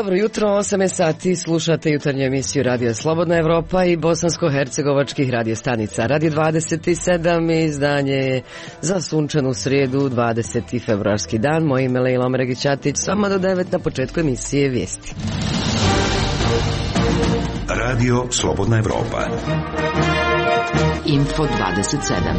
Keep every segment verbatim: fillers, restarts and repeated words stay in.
Dobro jutro, osam je sati, slušate jutarnju emisiju Radio Slobodna Evropa i bosansko-hercegovačkih radiostanica. Radio dvadeset sedam izdanje je za sunčanu srijedu, dvadeseti februarski dan. Moje ime je Lejla Mregić-Atić, samo do devet na početku emisije Vijesti. Radio Slobodna Evropa. Info dvadeset sedam.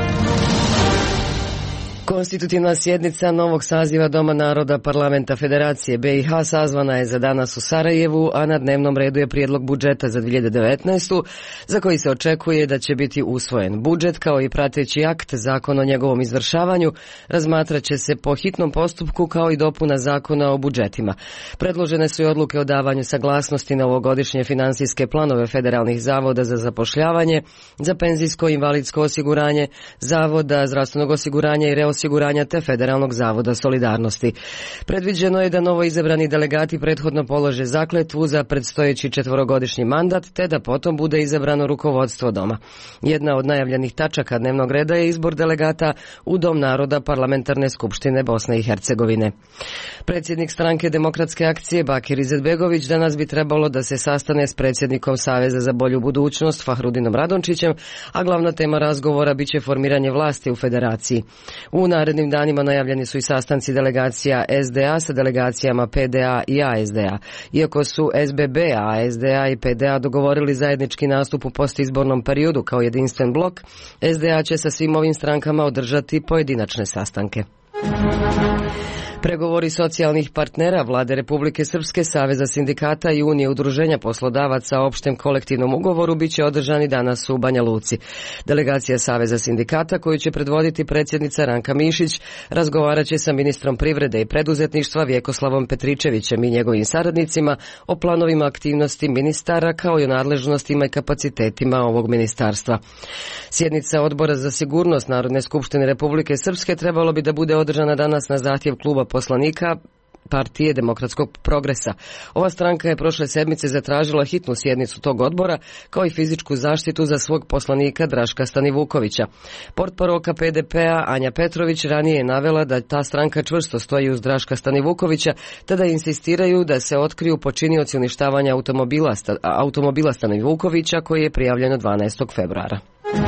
Konstitutivna sjednica novog saziva Doma naroda Parlamenta Federacije B i H sazvana je za danas u Sarajevu, a na dnevnom redu je prijedlog budžeta za dvije hiljade devetnaestu. za koji se očekuje da će biti usvojen. Budžet kao i prateći akt, zakon o njegovom izvršavanju, razmatrat će se po hitnom postupku kao i dopuna zakona o budžetima. Predložene su i odluke o davanju saglasnosti na ovogodišnje finansijske planove federalnih zavoda za zapošljavanje, za penzijsko i invalidsko osiguranje, zavoda zdravstvenog osiguranja i reosiguranja osiguranja te Federalnog zavoda solidarnosti. Predviđeno je da novo izabrani delegati prethodno polože zakletvu za predstojeći četvorogodišnji mandat, te da potom bude izabrano rukovodstvo Doma. Jedna od najavljenih tačaka dnevnog reda je izbor delegata u Dom naroda Parlamentarne skupštine Bosne i Hercegovine. Predsjednik stranke Demokratske akcije Bakir Izetbegović danas bi trebalo da se sastane s predsjednikom Saveza za bolju budućnost Fahrudinom Radončićem, a glavna tema razgovora biće formiranje vlasti u federaciji. U narednim danima najavljeni su i sastanci delegacija S D A sa delegacijama P D A i A S D A. Iako su S B B, A S D A i P D A dogovorili zajednički nastup u postizbornom periodu kao jedinstven blok, S D A će sa svim ovim strankama održati pojedinačne sastanke. Pregovori socijalnih partnera Vlade Republike Srpske, Saveza sindikata i Unije udruženja poslodavaca o opštem kolektivnom ugovoru biće održani danas u Banja Luci. Delegacija Saveza sindikata, koju će predvoditi predsjednica Ranka Mišić, razgovarat će sa ministrom privrede i preduzetništva Vjekoslavom Petričevićem i njegovim saradnicima o planovima aktivnosti ministara kao i o nadležnostima i kapacitetima ovog ministarstva. Sjednica Odbora za sigurnost Narodne skupštine Republike Srpske trebalo bi da bude održana danas na zahtjev kluba poslanika Partije demokratskog progresa. Ova stranka je prošle sedmice zatražila hitnu sjednicu tog odbora, kao i fizičku zaštitu za svog poslanika Draška Stanivukovića. Portparolka P D P-a Anja Petrović ranije je navela da ta stranka čvrsto stoji uz Draška Stanivukovića, te da insistiraju da se otkriju počinioci uništavanja automobila, automobila Stanivukovića koji je prijavljeno dvanaestog februara.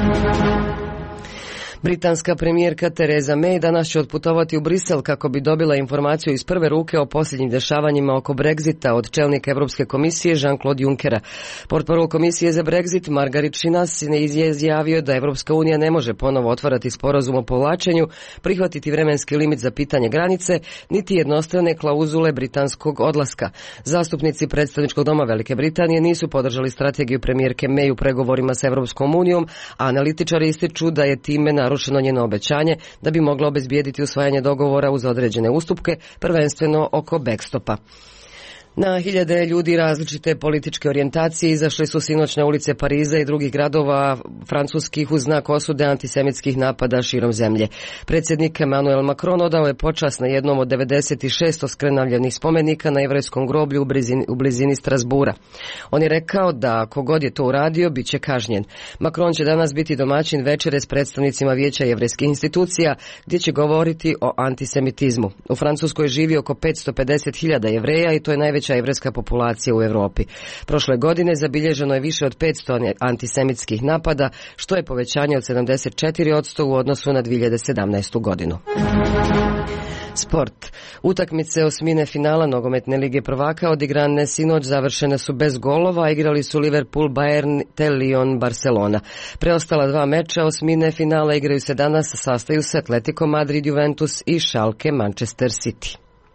Britanska premijerka Theresa May danas će otputovati u Brisel kako bi dobila informaciju iz prve ruke o posljednjim dešavanjima oko Brexita od čelnika Europske komisije Jean-Claude Junckera. Portparol komisije za Brexit Margaret Chinas je izjavio da Europska unija ne može ponovo otvarati sporazum o povlačenju, prihvatiti vremenski limit za pitanje granice, niti jednostrane klauzule britanskog odlaska. Zastupnici predstavničkog doma Velike Britanije nisu podržali strategiju premijerke May u pregovorima s Europskom unijom, a analitičari ističu da je time na narušeno njeno obećanje da bi mogla obezbijediti usvajanje dogovora uz određene ustupke, prvenstveno oko backstopa. Na hiljade ljudi različite političke orijentacije izašli su sinoć na ulice Pariza i drugih gradova francuskih uz znak osude antisemitskih napada širom zemlje. Predsjednik Emmanuel Macron odao je počast na jednom od devedeset šest oskrnavljenih spomenika na jevrejskom groblju u blizini, u blizini Strasbura. On je rekao da kogod je to uradio bit će kažnjen. Macron će danas biti domaćin večere s predstavnicima Vijeća jevrejskih institucija gdje će govoriti o antisemitizmu. U Francuskoj živi oko petsto pedeset hiljada jevreja i to je najveća jevrejska populacija u Europi. Prošle godine zabilježeno je više od petsto antisemitskih napada, što je povećanje od sedamdeset četiri posto u odnosu na dvije hiljade sedamnaestu. godinu. Sport. Utakmice osmine finala nogometne lige prvaka odigrane sinoć završene su bez golova, igrali su Liverpool, Bayern te Lyon, Barcelona. Preostala dva meča osmine finala igraju se danas, sastaju se Atletico Madrid, Juventus i Schalke, Manchester City.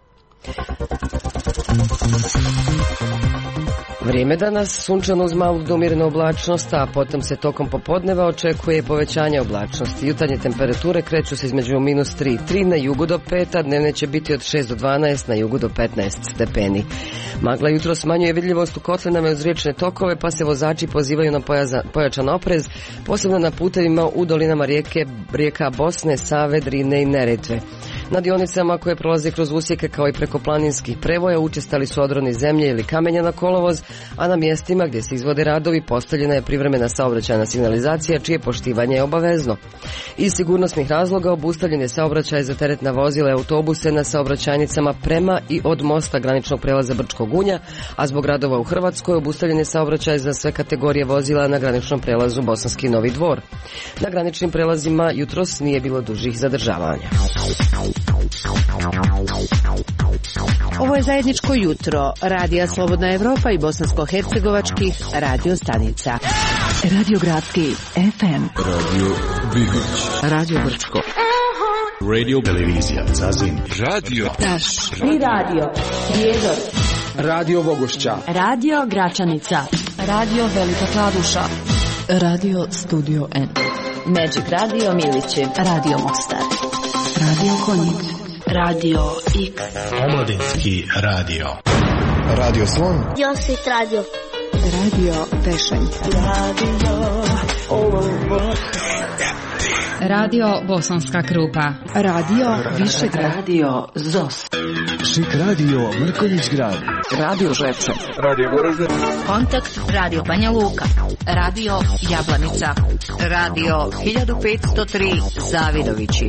Vrijeme danas sunčano uz malu do umjerenu oblačnost, a potom se tokom popodneva očekuje povećanje oblačnosti. Jutarnje temperature kreću se između minus tri i tri na jugu do pet, a dnevne će biti od šest do dvanaest, na jugu do petnaest stepeni. Magla jutro smanjuje vidljivost u kotlinama uz riječne tokove, pa se vozači pozivaju na pojačan oprez, posebno na putevima u dolinama rijeke, rijeka Bosne, Save, Drine i Neretve. Na dionicama koje prolaze kroz usjeke kao i preko planinskih prevoja učestali su odroni zemlje ili kamenja na kolovoz, a na mjestima gdje se izvode radovi postavljena je privremena saobraćajna signalizacija čije poštivanje je obavezno. Iz sigurnosnih razloga obustavljen je saobraćaj za teretna vozila i autobuse na saobraćajnicama prema i od mosta graničnog prelaza Brčkog Gunja, a zbog radova u Hrvatskoj obustavljen je saobraćaj za sve kategorije vozila na graničnom prelazu Bosanski Novi Dvor. Na graničnim prelazima jutros nije bilo dužih zadržavanja. Ovo je zajedničko jutro Radija Slobodna Evropa i bosansko-hercegovačkih radio stanica. Radio Gradski F M, Radio Bigoć, Radio Brčko, Radio Televizija Zazin, Radio Taš i Radio Prijedor, Radio Vogošća, Radio Gračanica, Radio Velika Kladuša, Radio Studio N, Magic Radio Milići, Radio Mostar, Radio Konjic, Radio X, Omladinski radio. Radio Slon, Josit Radio, Radio Pešanja, Radio Radio Bosanska Krupa, Radio Višegrad, Radio Zos, Šik Radio Mrkonjić Grad, Radio Žepče, Radio Goražde, Kontakt Radio Banja Luka, Radio Jablanica, Radio hiljadu petsto tri Zavidovići.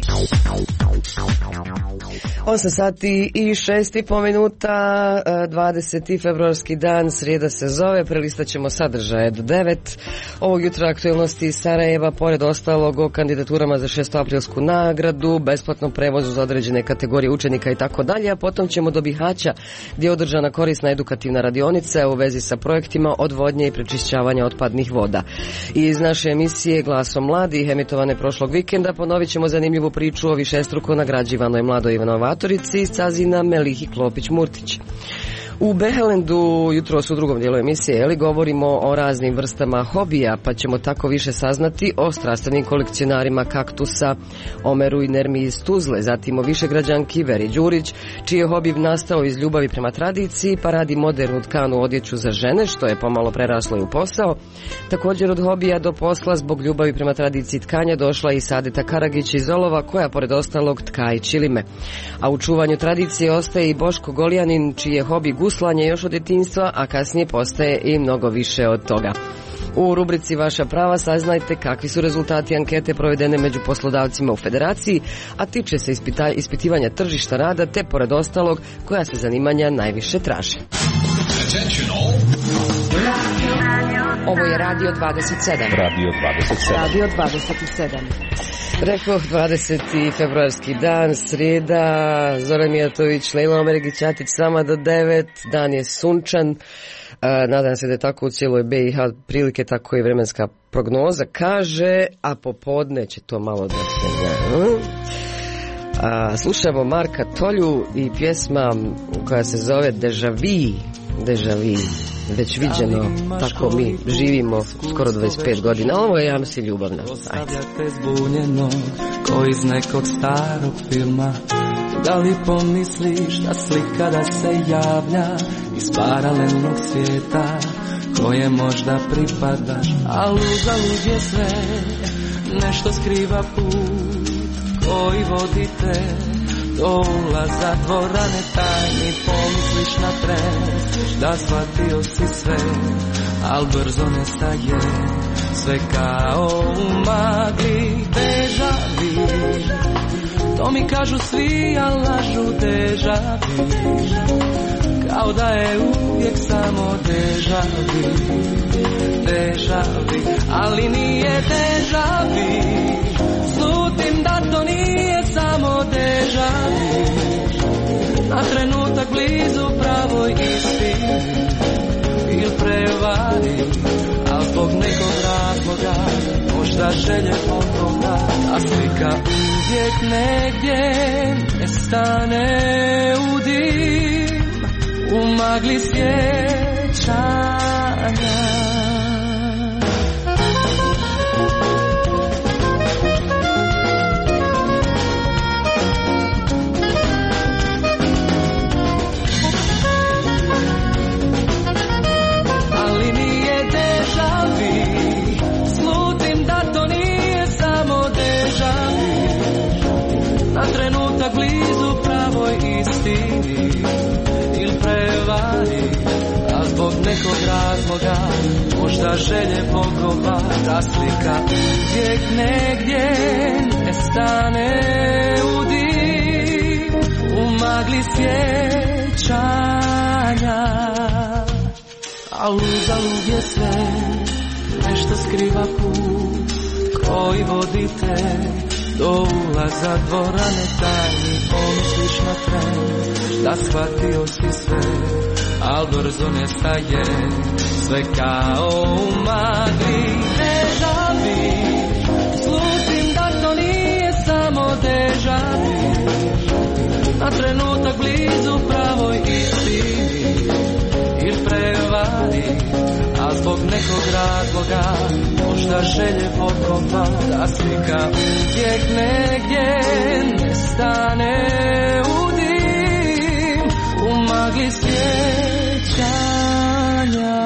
osam sati i šest i po minuta, dvadeseti februarski dan, srijeda se zove, prelistat ćemo sadržaje do devet. Ovog jutra aktualnosti iz Sarajeva, pored ostalog o kandidaturama za šestoaprilsku nagradu, besplatnom prevozu za određene kategorije učenika i tako dalje, a potom ćemo do Bihaća gdje je održana korisna edukativna radionica u vezi sa projektima odvodnje i prečišćavanja otpadnih voda. I iz naše emisije Glasom mladih, emitovane prošlog vikenda, ponovit ćemo zanimljivu priču o višestruko nagrađivanoj mladoj inovatorici iz Cazina Melihi Klopić-Murtić. U Behelendu jutros u drugom dijelu emisije Eli govorimo o raznim vrstama hobija, pa ćemo tako više saznati o strastvenim kolekcionarima kaktusa Omeru i Nermi iz Tuzle, zatim o višegrađanki Veri Đurić, čiji je hobi nastao iz ljubavi prema tradiciji, pa radi modernu tkanu odjeću za žene, što je pomalo preraslo i u posao. Također od hobija do posla zbog ljubavi prema tradiciji tkanja došla i Sadeta Karagić iz Olova, koja pored ostalog tka i čilime. A u čuvanju tradicije ostaje i Boško Goljanin, čiji je hobi guslanje još od djetinjstva, a kasnije postaje i mnogo više od toga. U rubrici Vaša prava saznajte kakvi su rezultati ankete provedene među poslodavcima u Federaciji, a tiče se ispita, ispitivanja tržišta rada, te pored ostalog koja se zanimanja najviše traže. Ovo je Radio dvadeset sedam. Radio dvadeset sedam. Radio dvadeset sedam. Rekoh, dvadeseti februarski dan, srijeda, Zoran Mijatović, Lejla Omeregić-Ćatić s vama do devet, dan je sunčan, e, nadam se da je tako u cijeloj B i H prilike, tako i vremenska prognoza kaže, a popodne će to malo da se ne... A, slušamo Marka Tolju i pjesma koja se zove Deja Vu, Deja Vu, već viđeno, tako mi živimo skoro dvadeset pet godina, ovo je, ja mislim, ljubavna. Ostavljate zbunjeno ko iz nekog starog filma. Da li pomisliš da slika da se javlja iz paralelnog svijeta koje možda pripadaš, a uzalud je sve, nešto skriva put koji vodite do ulaza dvorane tajni. Pomisliš na tren da shvatio si sve, al brzo nestaje sve kao u magli. Deja vu, to mi kažu svi, a lažu. Deja vu, kao da je uvijek samo deja vu. Deja vu, ali nije deja vu. Slutim da to nije samo deja vu. Na trenutak blizu pravoj istini ili prevari, a zbog nekog razloga možda želje potoga, a slika uvijek negdje nestane u dim, u magli sjećanja. Trenutak blizu razloga, možda želje bogova, ta slika uvijek negdje nestane u dim, u magli sjećanja. A uzalud je sve, nešto skriva put koji vodite do ulaza dvorane tajni. Pomisliš na tren, da shvatio si sve, al brzo nestaje sve kao u magli. Deja vu, slutim da to nije samo deja vu, na trenutak blizu pravoj istini ili prevari, a zbog nekog razloga, možda želje pokopa, da slika uvijek negdje nestane u dim, u magli sjećanja.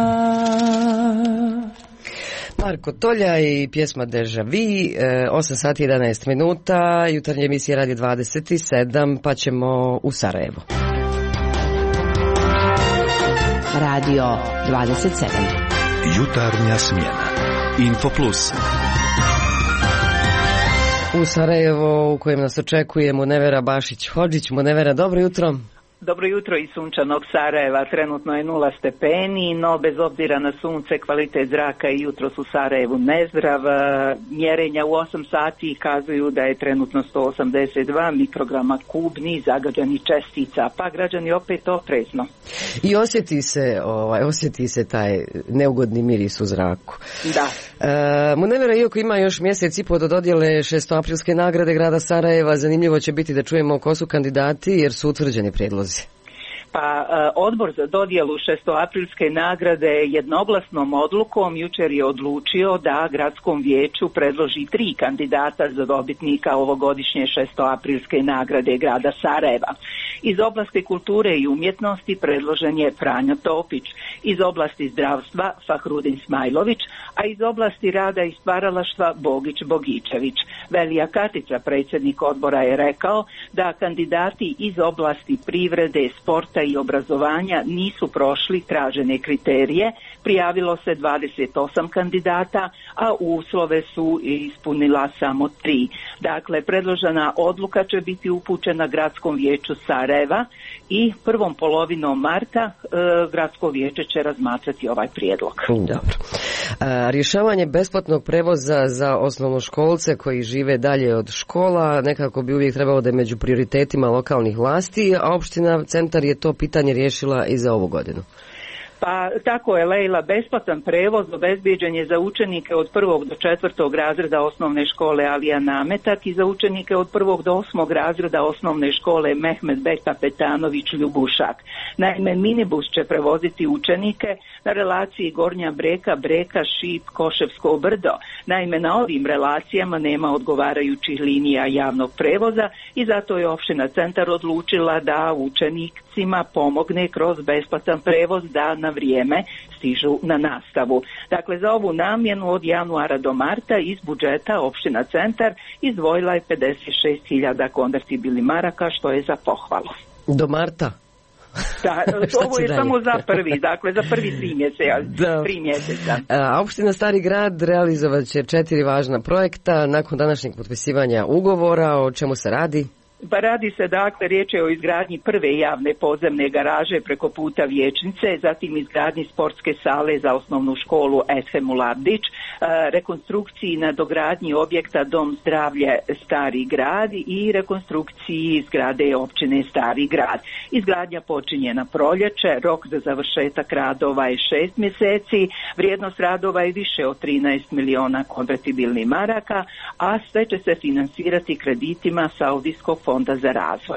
Marko Tolja i pjesma Deja Vu, osam sati i jedanaest minuta, jutarnje emisije Radio dvadeset sedam, pa ćemo u Sarajevo. Radio dvadeset sedam. Jutarnja smjena. Info Plus. U Sarajevo u kojem nas očekuje Munevera Bašić-Hodžić. Munevera, dobro jutro. Dobro jutro iz sunčanog Sarajeva. Trenutno je nula stepeni, no bez obzira na sunce kvalitet zraka i jutros u Sarajevu nezdrav. Mjerenja u osam sati kazuju da je trenutno sto osamdeset dva mikrograma kubni zagađenih čestica, pa građani opet oprezno. I osjeti se, ovaj, osjeti se taj neugodni miris u zraku. Da. E, Munevera, iako ima još mjesec i po do dodjele šestoaprilske nagrade grada Sarajeva, zanimljivo će biti da čujemo ko su kandidati jer su utvrđeni prijedlozi. Pa odbor za dodjelu šestoaprilske nagrade jednoglasnom odlukom jučer je odlučio da gradskom vijeću predloži tri kandidata za dobitnika ovogodišnje šestoaprilske nagrade grada Sarajeva. Iz oblasti kulture i umjetnosti predložen je Franjo Topić, iz oblasti zdravstva Fahrudin Smajlović, a iz oblasti rada i stvaralaštva Bogić Bogičević. Velija Katica, predsjednik odbora, je rekao da kandidati iz oblasti privrede, sporta i obrazovanja nisu prošli tražene kriterije. Prijavilo se dvadeset osam kandidata, a uslove su ispunila samo tri. Dakle, predložena odluka će biti upućena gradskom vijeću Sarajeva i prvom polovinom marta e, gradsko vijeće će razmatrati ovaj prijedlog. Dobro. A, rješavanje besplatnog prevoza za osnovnoškolce koji žive dalje od škola nekako bi uvijek trebalo da je među prioritetima lokalnih vlasti, a opština Centar je to pitanje riješila i za ovu godinu. Pa tako je, Lejla, besplatan prevoz obezbijeđen je za učenike od prvog do četvrtog razreda osnovne škole Alija Nametak i za učenike od prvog do osmog razreda osnovne škole Mehmed Beka Petanović Ljubušak. Naime, minibus će prevoziti učenike na relaciji Gornja Breka, Breka, Šip, Koševsko brdo. Naime, na ovim relacijama nema odgovarajućih linija javnog prevoza i zato je opština Centar odlučila da učenicima pomogne kroz besplatan prevoz da na vrijeme stižu na nastavu. Dakle, za ovu namjenu od januara do marta iz budžeta opština Centar izdvojila je pedeset šest hiljada konvertibilnih maraka, što je za pohvalu. Do marta? Da, ovo je samo za prvi, dakle za prvi tri mjeseca. Tri mjeseca. A opština Stari Grad realizovat će četiri važna projekta nakon današnjeg potpisivanja ugovora. O čemu se radi? Pa radi se, dakle, riječ je o izgradnji prve javne podzemne garaže preko puta Vijećnice, zatim izgradnji sportske sale za osnovnu školu Eshem Ulardić, rekonstrukciji na dogradnji objekta Dom zdravlja Stari Grad i rekonstrukciji zgrade općine Stari Grad. Izgradnja počinje na proljeće, rok za završetak radova je šest mjeseci, vrijednost radova je više od trinaest miliona konvertibilnih maraka, a sve će se finansirati kreditima Saudijskog fonda za razvoj.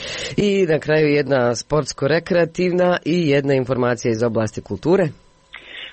I na kraju jedna sportsko-rekreativna i jedna informacija iz oblasti kulture.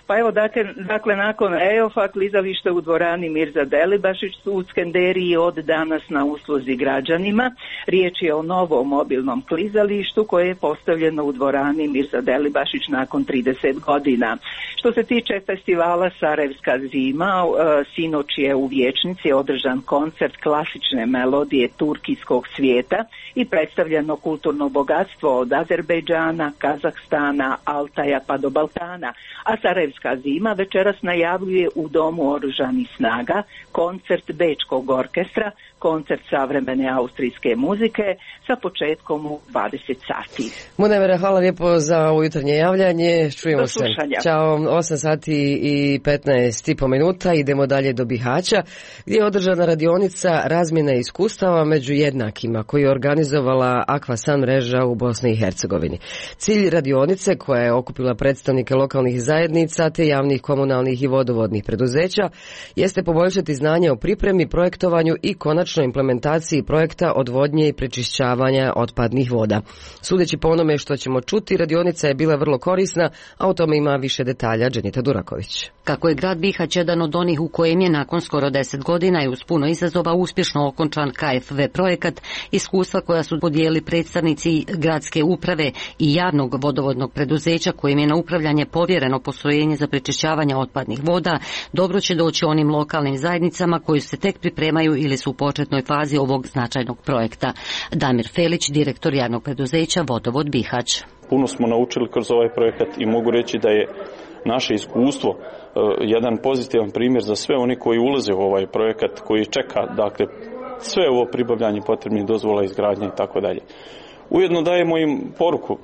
Pa evo, dakle, dakle nakon E O F-a klizalište u dvorani Mirza Delibašić su u Skenderiji od danas na usluzi građanima. Riječ je o novom mobilnom klizalištu koje je postavljeno u dvorani Mirza Delibašić nakon trideset godina. Što se tiče festivala Sarajevska zima, sinoć je u Vijećnici održan koncert klasične melodije turkijskog svijeta i predstavljeno kulturno bogatstvo od Azerbejdžana, Kazahstana, Altaja pa do Balkana. A Sarajevska zima večeras najavljuje u Domu oružanih snaga koncert Bečkog orkestra, koncert savremene austrijske muzike sa početkom u dvadeset sati. Munevere, hvala lijepo za ovo jutarnje javljanje. Čujemo se. Ćao, osam sati i petnaest i po minuta. Idemo dalje do Bihaća, gdje je održana radionica razmjena iskustava među jednakima koju je organizovala Akvasan mreža u Bosni i Hercegovini. Cilj radionice, koja je okupila predstavnike lokalnih zajednica te javnih komunalnih i vodovodnih preduzeća, jeste poboljšati znanje o pripremi, projektovanju i konačnoj implementaciji projekta odvodnje i prečišćavanja otpadnih voda. Sudeći po onome što ćemo čuti, radionica je bila vrlo korisna, a o tome ima više detalja Dženita Duraković. Kako je grad Bihać jedan od onih u kojem je nakon skoro deset godina i uz puno izazova uspješno okončan K F V projekat, iskustva koja su podijeli predstavnici gradske uprave i javnog vodovodnog preduzeća kojim je na upravljanje povjereno postrojenje za prečišćavanje otpadnih voda, dobro će doći onim lokalnim zajednicama koji se tek pripremaju ili su u početnoj fazi ovog značajnog projekta. Damir Felić, direktor javnog preduzeća Vodovod Bihać. Puno smo naučili kroz ovaj projekat i mogu reći da je naše iskustvo uh, jedan pozitivan primjer za sve oni koji ulaze u ovaj projekat, koji čeka, dakle, sve ovo pribavljanje potrebnih dozvola, izgradnje i tako dalje. Ujedno dajemo im poruku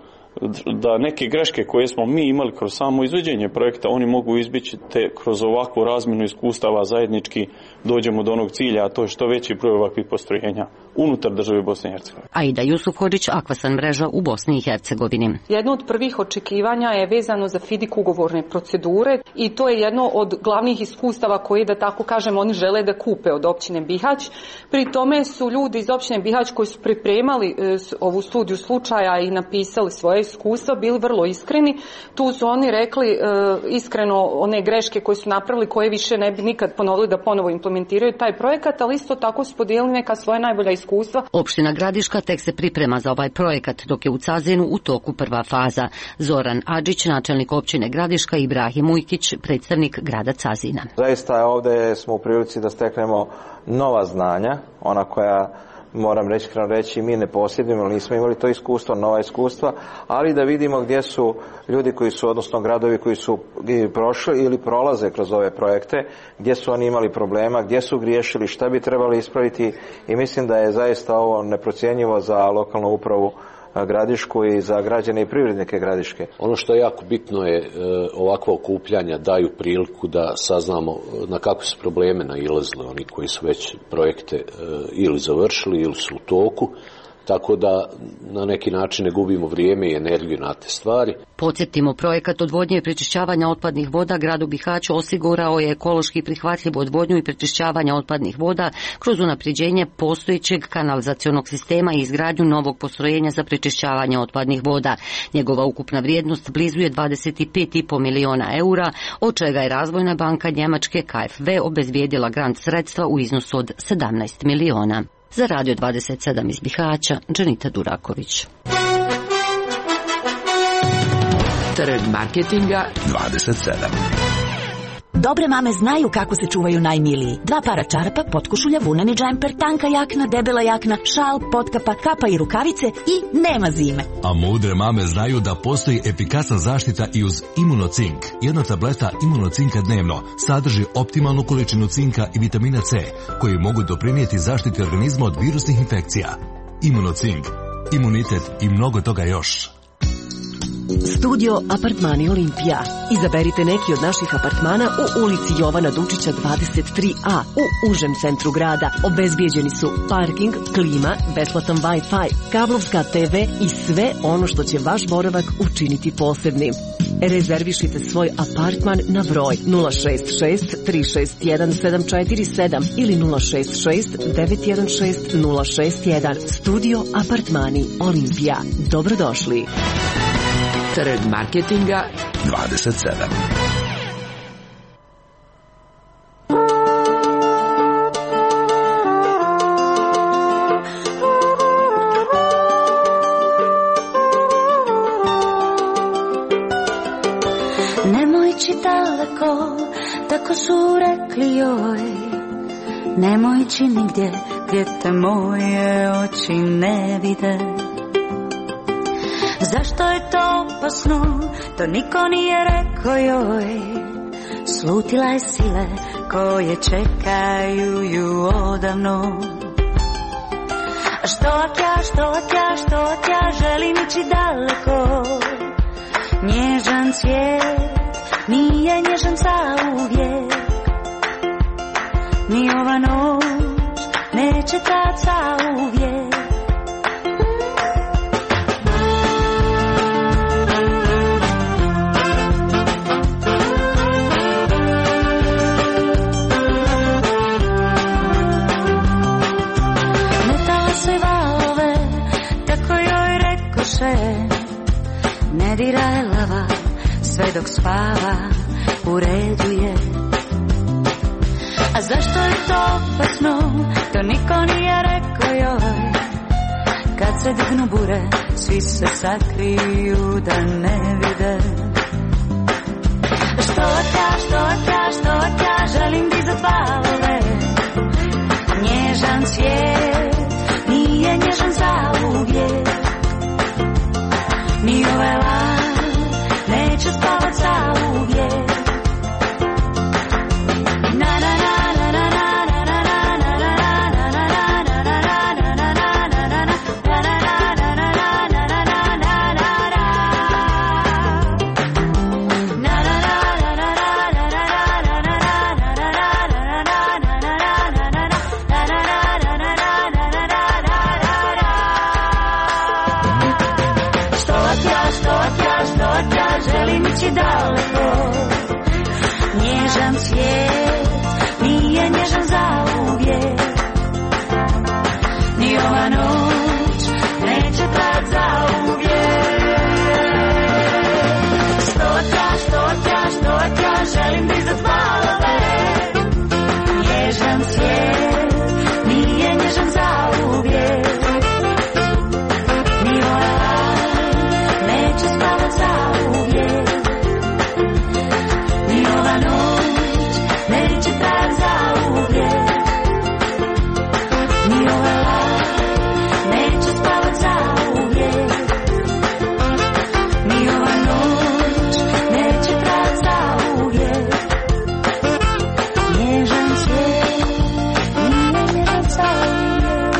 da neke greške koje smo mi imali kroz samo izvođenje projekta, oni mogu izbjeći te kroz ovakvu razmjenu iskustava zajednički dođemo do onog cilja, a to je što veći broj ovakvih postrojenja unutar države Bosne i Hercegovine. Aida Jusufhodžić, Akvasan mreža u Bosni i Hercegovini. Jedno od prvih očekivanja je vezano za FIDIK ugovorne procedure i to je jedno od glavnih iskustava koje, da tako kažem, oni žele da kupe od općine Bihać. Pri tome su ljudi iz općine Bihać koji su pripremali ovu studiju slučaja i napisali svoje iskustva bili vrlo iskreni. Tu su oni rekli e, iskreno one greške koje su napravili, koje više ne bi nikad ponovili da ponovo implementiraju taj projekat, ali isto tako su podijelili neka svoja najbolja iskustva. Opština Gradiška tek se priprema za ovaj projekat, dok je u Cazenu u toku prva faza. Zoran Adžić, načelnik općine Gradiška, i Ibrahim Ujkić, predstavnik grada Cazina. Zaista ovdje smo u prilici da steknemo nova znanja, ona koja, moram reći, reći mi ne posjedujemo, nismo imali to iskustvo, nova iskustva, ali da vidimo gdje su ljudi koji su, odnosno gradovi koji su prošli ili prolaze kroz ove projekte, gdje su oni imali problema, gdje su griješili, šta bi trebali ispraviti, i mislim da je zaista ovo neprocjenjivo za lokalnu upravu Gradišku i za građane i privrednike Gradiške. Ono što je jako bitno je e, ovakva okupljanja daju priliku da saznamo na kakve su probleme nailazili oni koji su već projekte e, ili završili ili su u toku, tako da na neki način ne gubimo vrijeme i energiju na te stvari. Podsjetimo, projekat odvodnje i prečišćavanja otpadnih voda gradu Bihaću osigurao je ekološki prihvatljivu odvodnju i prečišćavanja otpadnih voda kroz unapređenje postojećeg kanalizacionog sistema i izgradnju novog postrojenja za prečišćavanje otpadnih voda. Njegova ukupna vrijednost blizu je dvadeset pet i po miliona eura, od čega je Razvojna banka Njemačke K F V obezbijedila grant sredstva u iznosu od sedamnaest miliona. Za Radio dvadeset sedam iz Bihaća, Dženita Duraković. Trg marketinga dvadeset sedam. Dobre mame znaju kako se čuvaju najmiliji. Dva para čarapa, potkošulja, vuneni džemper, tanka jakna, debela jakna, šal, potkapa, kapa i rukavice i nema zime. A mudre mame znaju da postoji efikasna zaštita i uz Imunocink. Jedna tableta Imunocinka dnevno sadrži optimalnu količinu cinka i vitamina C, koji mogu doprinijeti zaštiti organizma od virusnih infekcija. Imunocink, imunitet i mnogo toga još. Studio Apartmani Olimpija. Izaberite neki od naših apartmana u ulici Jovana Dučića dvadeset tri a u užem centru grada. Obezbijeđeni su parking, klima, besplatan Wi-Fi, kablovska te ve i sve ono što će vaš boravak učiniti posebnim. Rezervišite svoj apartman na broj nula šest šest tri šest jedan sedam četiri sedam ili nula šest šest devet jedan šest nula šest jedan. Studio Apartmani Olimpija. Dobrodošli. Trg marketinga dvadeset sedam. tako su rekli joj, nemoj ići nigdje gdje te moje oči ne vide. Zašto je to opasno, to niko nije rekao joj, slutila je sile koje čekaju ju odavno. Što ak ja, što ak ja, što ak ja želim ići daleko, nježan cvijet nije nježan zauvijek, ni ova noć neće trajat zauvijek. Ne diraj lava, sve dok spava, u redu je. A zašto je to opasno, to niko nije rekao joj. Kad se dignu bure, svi se sakriju da ne vide. Što ja, što ja, što ja, želim dizat valove. Nježan cvijet, nije nježan zauvijek, ni ove lav neće spavat zauvijek. Na na na na na na na na na na na želim ići daleko, nježan cvijet nije nježan zauvijek, ni ova noć neće trajat zauvijek. Stotja, stotja, stotja, želim dizat valove, nježan cvijet nije nježan zauvijek, ni ova noć neće spavat zauvijek, ni ova noć neće trajat zauvijek, ni ova noć neće spavat zauvijek, ni ova noć neće trajat zauvijek, nježan cvijet nije nježan zauvijek.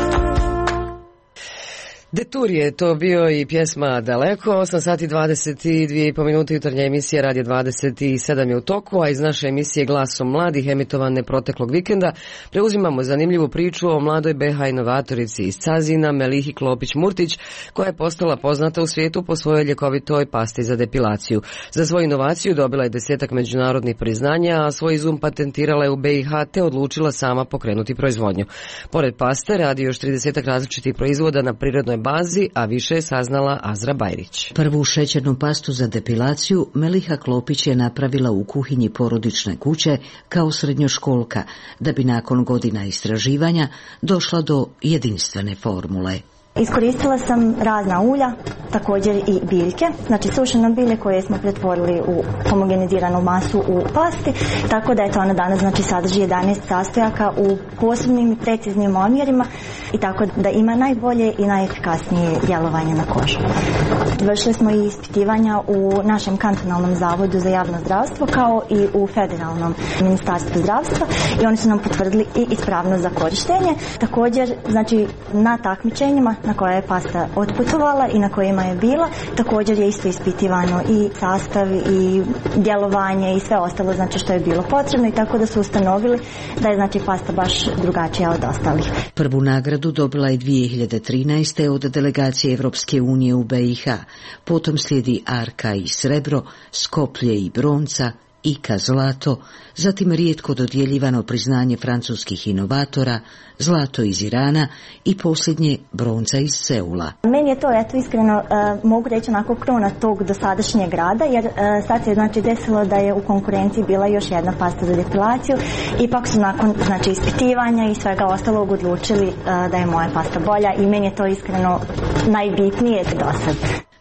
Detur je to bio i pjesma Daleko, osam sati dvadeset dvije i pol minute, jutarnja emisija Radio dvadeset sedam je u toku, a iz naše emisije Glasom mladih, emitovane proteklog vikenda, preuzimamo zanimljivu priču o mladoj be ha inovatorici iz Cazina, Melihi Klopić-Murtić, koja je postala poznata u svijetu po svojoj ljekovitoj pasti za depilaciju. Za svoju inovaciju dobila je desetak međunarodnih priznanja, a svoj izum patentirala je u be i ha te odlučila sama pokrenuti proizvodnju. Pored paste radi još tridesetak različitih proizvoda na prirodnoj bazi, a više je saznala Azra Bajrić. Prvu šećernu pastu za depilaciju Meliha Klopić je napravila u kuhinji porodične kuće kao srednjoškolka, da bi nakon godina istraživanja došla do jedinstvene formule. Iskoristila sam razna ulja, također i biljke, znači sušeno bilje koje smo pretvorili u homogeniziranu masu u pasti, tako da je to ona danas znači sadrži jedanaest sastojaka u posebnim i preciznim omjerima i tako da ima najbolje i najefikasnije djelovanje na kožu. Vršili smo i ispitivanja u našem kantonalnom zavodu za javno zdravstvo kao i u federalnom ministarstvu zdravstva i oni su nam potvrdili i ispravnost za korištenje. Također, znači na takmičenjima na koje je pasta otputovala i na kojima je bila, također je isto ispitivano i sastav i djelovanje i sve ostalo znači što je bilo potrebno i tako da su ustanovili da je znači pasta baš drugačija od ostalih. Prvu nagradu dobila je dvije hiljade trinaeste. od delegacije Evropske unije u be i ha. Potom slijedi Arka i srebro, Skoplje i bronca, Ika zlato, zatim rijetko dodjeljivano priznanje francuskih inovatora, zlato iz Irana i posljednje bronca iz Seula. Meni je to, eto iskreno, uh, mogu reći onako kruna tog dosadašnjeg rada, jer uh, sad se znači desilo da je u konkurenciji bila još jedna pasta za depilaciju, ipak su nakon znači ispitivanja i svega ostalog odlučili uh, da je moja pasta bolja i meni je to iskreno najbitnije do sad.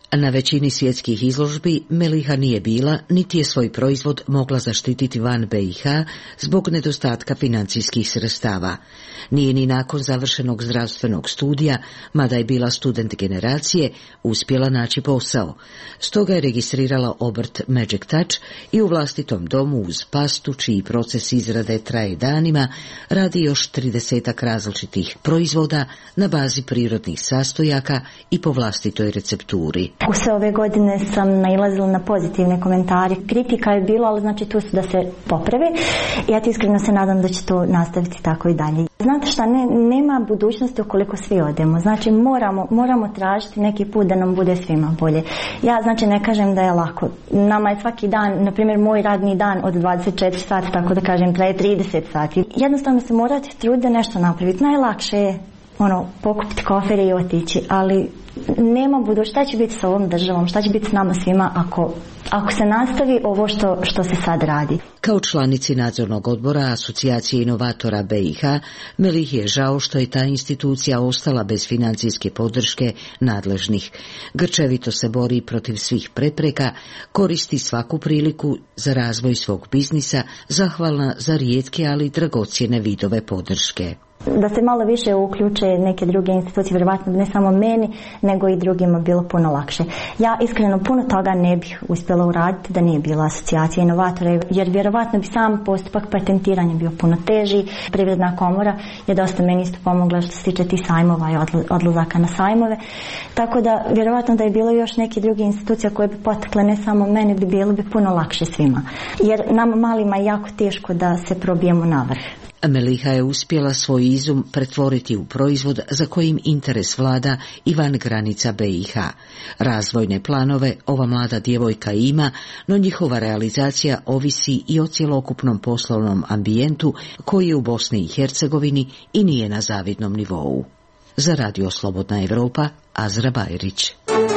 Na većini svjetskih izložbi Meliha nije bila, niti je svoj proizvod mogla zaštititi van B i H zbog nedostatka financijskih sredstava. Nije ni nakon završenog zdravstvenog studija, mada je bila student generacije, uspjela naći posao. Stoga je registrirala obrt Magic Touch i u vlastitom domu uz pastu, čiji proces izrade traje danima, radi još tridesetak različitih proizvoda na bazi prirodnih sastojaka i po vlastitoj recepturi. U sve ove godine sam nailazila na pozitivne komentare. Kritika je bilo, ali znači tu su da se poprave. Ja ti iskreno se nadam da će to nastaviti tako i dalje. Znate šta, ne, nema budućnosti ukoliko svi odemo. Znači moramo, moramo tražiti neki put da nam bude svima bolje. Ja znači ne kažem da je lako. Nama je svaki dan, na primjer moj radni dan od dvadeset četiri sata, tako da kažem traje trideset sati. Jednostavno se morate truditi da nešto napraviti. Najlakše je ono, pokupiti kofere i otići, ali nema budućnosti. Šta će biti s ovom državom, šta će biti s nama svima ako, ako se nastavi ovo što, što se sad radi. Kao članici nadzornog odbora Asocijacije inovatora B i H, Melihi je žao što je ta institucija ostala bez financijske podrške nadležnih. Grčevito se bori protiv svih prepreka, koristi svaku priliku za razvoj svog biznisa, zahvalna za rijetke ali dragocjene vidove podrške. Da se malo više uključe neke druge institucije, vjerovatno ne samo meni, nego i drugima bilo puno lakše. Ja iskreno puno toga ne bih uspjela uraditi da nije bila asocijacija inovatora, jer vjerovatno bi sam postupak patentiranja bio puno teži. Privredna komora je dosta meni isto pomogla što se tiče tih sajmova i odlazaka na sajmove. Tako da vjerovatno da je bilo još neke druge institucije koje bi potekle ne samo meni, bi bilo bi puno lakše svima. Jer nama malima je jako teško da se probijemo na vrh. Meliha je uspjela svoj izum pretvoriti u proizvod za kojim interes vlada i van granica B i H. Razvojne planove ova mlada djevojka ima, no njihova realizacija ovisi i o cjelokupnom poslovnom ambijentu koji je u Bosni i Hercegovini i nije na zavidnom nivou. Za Radio Slobodna Evropa, Azra Bajrić.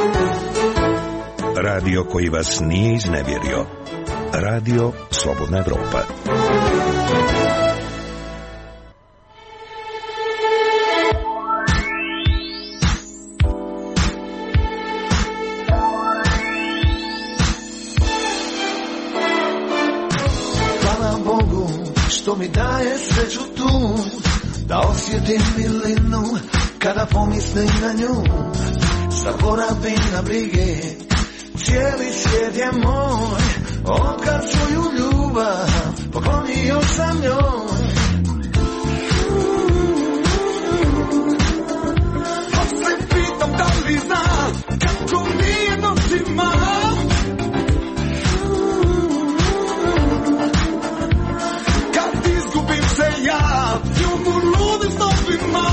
Radio koji vas nije iznevjerio. Radio Slobodna Evropa. Što mi daje sreću tu, da osjetim milinu, kada pomislim na nju, zaboravim na brige, cijeli svijet je moj, otkad svoju ljubav poklonio sam njoj. Pa se pitam da li zna, kako mi je noćima, ja ljubu ludim snopima.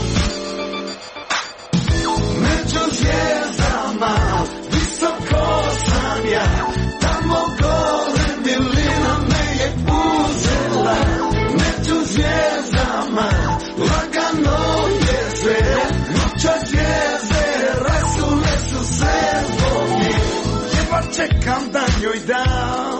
Među zvijezdama visoko sam ja, tamo gore milina me je uzela. Među zvijezdama lagano je sve, noća zvijezde rasule su sve zbog nje. Jedva čekam da njoj dam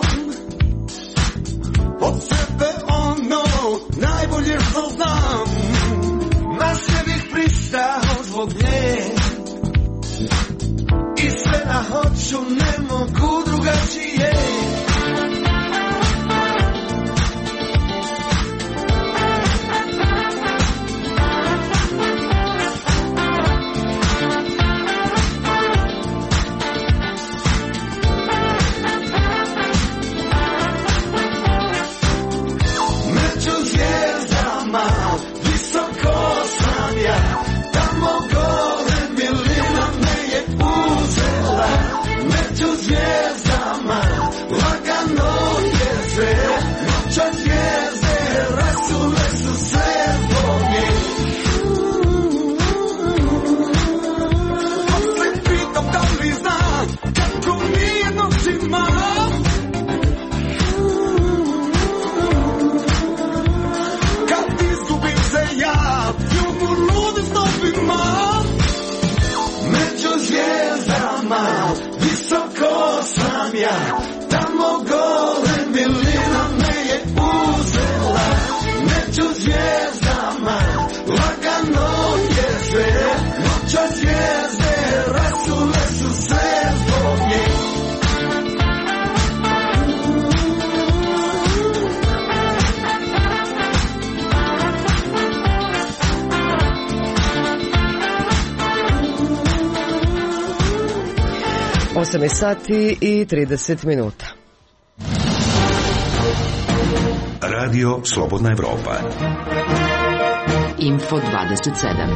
od sebe ono najbolje što znam, na sve bih pristao zbog nje i sve da hoću ne mogu drugačije. Tamo gore milina me je uzela, među zvijezdama osam je sati i trideset minuta. Radio Slobodna Evropa. Info dvadeset sedam.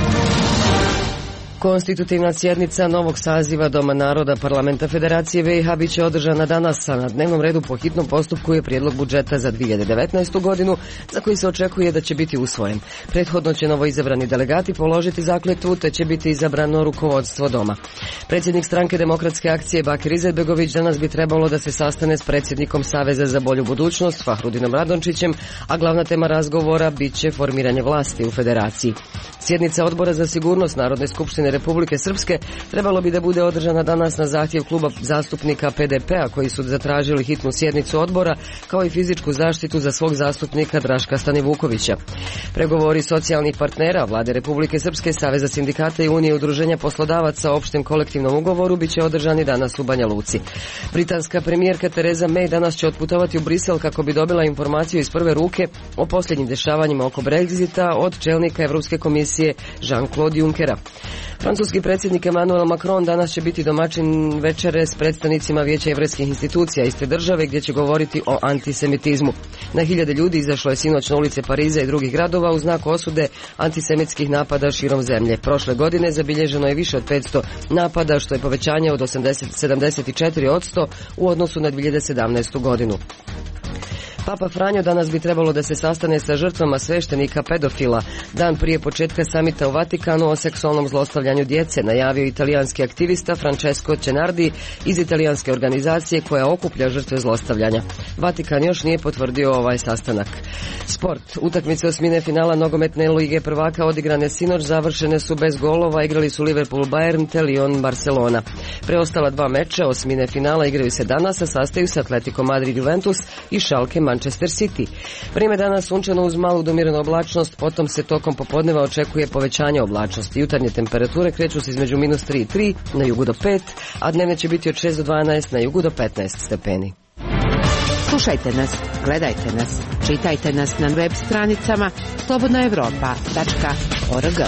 Konstitutivna sjednica novog saziva Doma naroda Parlamenta Federacije B i H biće održana danas, a na dnevnom redu po hitnom postupku je prijedlog budžeta za dve hiljade devetnaestu. godinu, za koji se očekuje da će biti usvojen. Prethodno će novoizabrani delegati položiti zakletvu, te će biti izabrano rukovodstvo Doma. Predsjednik stranke Demokratske akcije Bakir Izetbegović danas bi trebalo da se sastane s predsjednikom Saveza za bolju budućnost Fahrudinom Radončićem, a glavna tema razgovora biće formiranje vlasti u Federaciji. Sjednica Odbora za sigurnost Narodne skupštine Republike Srpske trebalo bi da bude održana danas na zahtjev kluba zastupnika P D P-a koji su zatražili hitnu sjednicu odbora, kao i fizičku zaštitu za svog zastupnika Draška Stanivukovića. Pregovori socijalnih partnera Vlade Republike Srpske, Saveza sindikata i Unije udruženja poslodavaca o opštem kolektivnom ugovoru biće održani danas u Banja Luci. Britanska premijerka Tereza May danas će otputovati u Brisel kako bi dobila informaciju iz prve ruke o posljednjim dešavanjima oko Brexita od čelnika Evropske komisije Jean-Claude Junckera. Francuski predsjednik Emmanuel Macron danas će biti domaćin večere s predstavnicima Vijeća jevrejskih institucija iste države, gdje će govoriti o antisemitizmu. Na hiljade ljudi izašlo je sinoć na ulice Pariza i drugih gradova u znak osude antisemitskih napada širom zemlje. Prošle godine zabilježeno je više od petsto napada, što je povećanje od sedamdeset četiri posto u odnosu na dve hiljade sedamnaestu. godinu. Papa Franjo danas bi trebalo da se sastane sa žrtvama sveštenika pedofila. Dan prije početka samita u Vatikanu o seksualnom zlostavljanju djece najavio italijanski aktivista Francesco Cenardi iz italijanske organizacije koja okuplja žrtve zlostavljanja. Vatikan još nije potvrdio ovaj sastanak. Sport. Utakmice osmine finala nogometne lige prvaka odigrane sinoć završene su bez golova, igrali su Liverpool Bayern te Lyon Barcelona. Preostala dva meča osmine finala igraju se danas, a sastaju se Atletico Madrid Juventus i Schalke Manchester City. Vrijeme danas sunčano uz malu do mirnu oblačnost, potom se tokom popodneva očekuje povećanje oblačnosti. Jutarnje temperature kreću se između minus tri i tri, na jugu do pet, a dnevne će biti od šest do dvanaest, na jugu do petnaest stepeni. Slušajte nas, gledajte nas, čitajte nas na web stranicama slobodna evropa tačka org.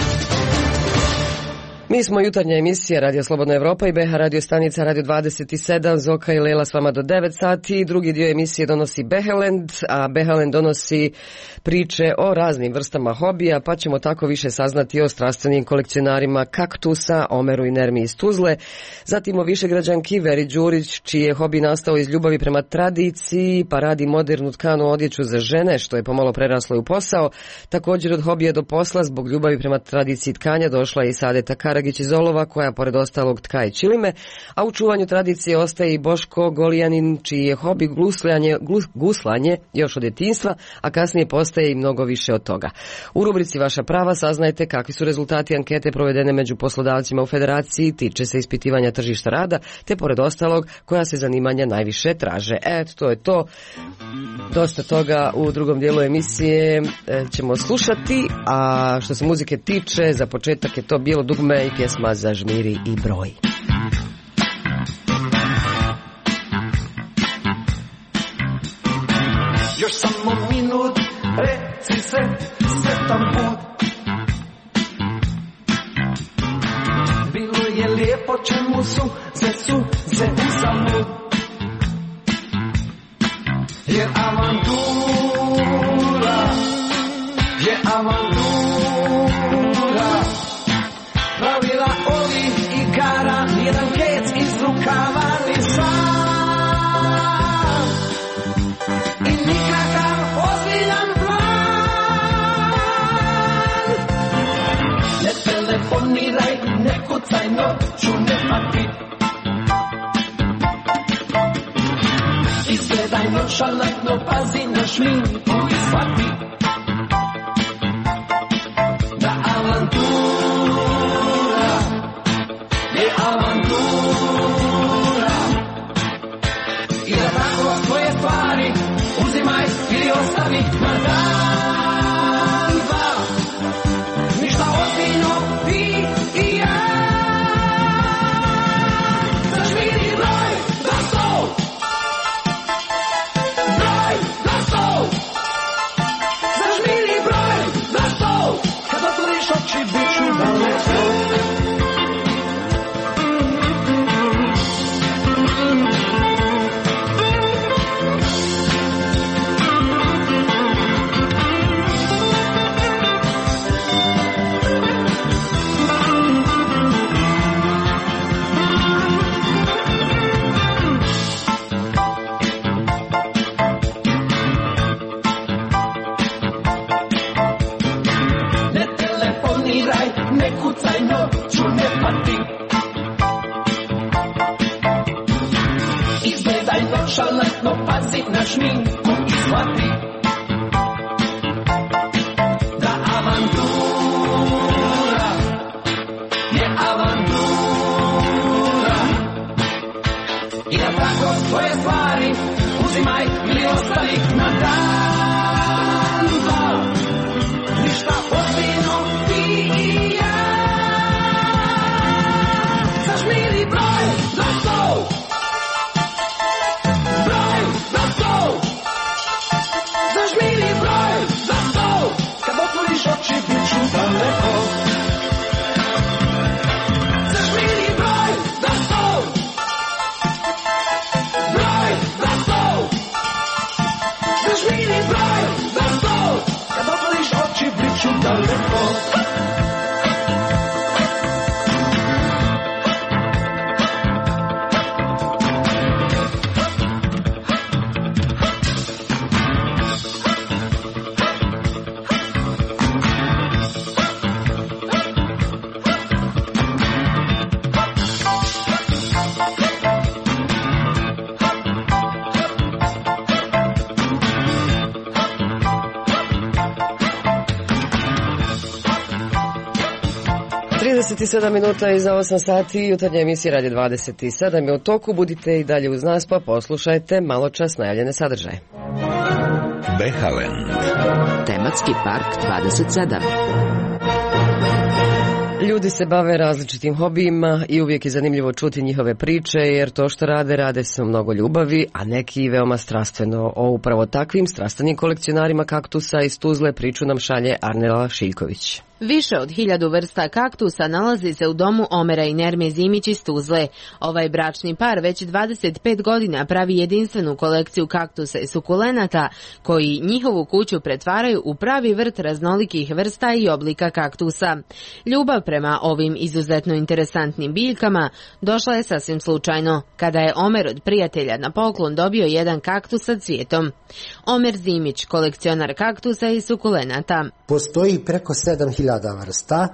Mi smo jutarnja emisija Radio Slobodna Evropa i B H radio stanica Radio dvadeset sedam, Zoka i Lela s vama do devet sati. Drugi dio emisije donosi Behelend, a Behelend donosi priče o raznim vrstama hobija, pa ćemo tako više saznati o strastvenim kolekcionarima kaktusa, Omeru i Nermi iz Tuzle. Zatim o višegrađanki Veri Đurić, čiji je hobi nastao iz ljubavi prema tradiciji, pa radi modernu tkanu odjeću za žene, što je pomalo preraslo i u posao. Također od hobija do posla, zbog ljubavi prema tradiciji tkanja, došla je i Sadeta Karagić iz Olova, koja pored ostalog tka i čilime, a u čuvanju tradicije ostaje i Boško Golijanin, čiji je hobi guslanje, guslanje još od djetinjstva, a kasnije postaje i mnogo više od toga. U rubrici Vaša prava saznajte kakvi su rezultati ankete provedene među poslodavcima u Federaciji, tiče se ispitivanja tržišta rada, te pored ostalog koja se zanimanja najviše traže. Eto, to je to. Dosta toga u drugom dijelu emisije ćemo slušati, a što se muzike tiče, za početak je to Bijelo dugme i pjesma Zažmiri i broj. Još samo minut, reci se, sretan put. Bilo je lijepo, čemu su se su se uzalud. Jer avantura, je avantura. Pravila ovih igara, nijedan kec iz rukava ni sam. I nikakav ozbiljan plan. Ne telefoniraj, ne kucaj noću, ne pati. Izgledaj nonšalantno, pazi na šminku i shvati da avantura je avantura i da tako svoje stvari uzimaj ili ostavi na dan dva. Ništa ozbiljno, ti i ja. Zažmiri broj za sto. Broj za sto. baci na šminku i shvati da avantura je avantura i da tako svoje stvari uzimaj ili ostavi na dan dva. Ništa ozbiljno ti i ja. Zažmiri broj za sto. Broj za sto. Zažmiri broj za sto. Kad otvoriš oči bit ću daleko. Zažmiri broj za sto. Broj za sto. Zažmiri broj za sto. Kad otvoriš oči bit ću daleko. trideset sedam minuta iza osam sati, jutarnja emisija Radio dvadeset sedam je u toku, budite i dalje uz nas pa poslušajte malo čas najavljene sadržaje. Behalen. Tematski park dvadeset sedam. Ljudi se bave različitim hobijima i uvijek je zanimljivo čuti njihove priče, jer to što rade, rade se u mnogo ljubavi, a neki veoma strastveno. O upravo takvim strastvenim kolekcionarima kaktusa iz Tuzle priču nam šalje Arnela Šiljković. Više od hiljadu vrsta kaktusa nalazi se u domu Omera i Nerme Zimić iz Tuzle. Ovaj bračni par već dvadeset pet godina pravi jedinstvenu kolekciju kaktusa i sukulenata, koji njihovu kuću pretvaraju u pravi vrt raznolikih vrsta i oblika kaktusa. Ljubav prema ovim izuzetno interesantnim biljkama došla je sasvim slučajno, kada je Omer od prijatelja na poklon dobio jedan kaktus sa cvijetom. Omer Zimić, kolekcionar kaktusa i sukulenata. Postoji preko sedam hiljada vrsta.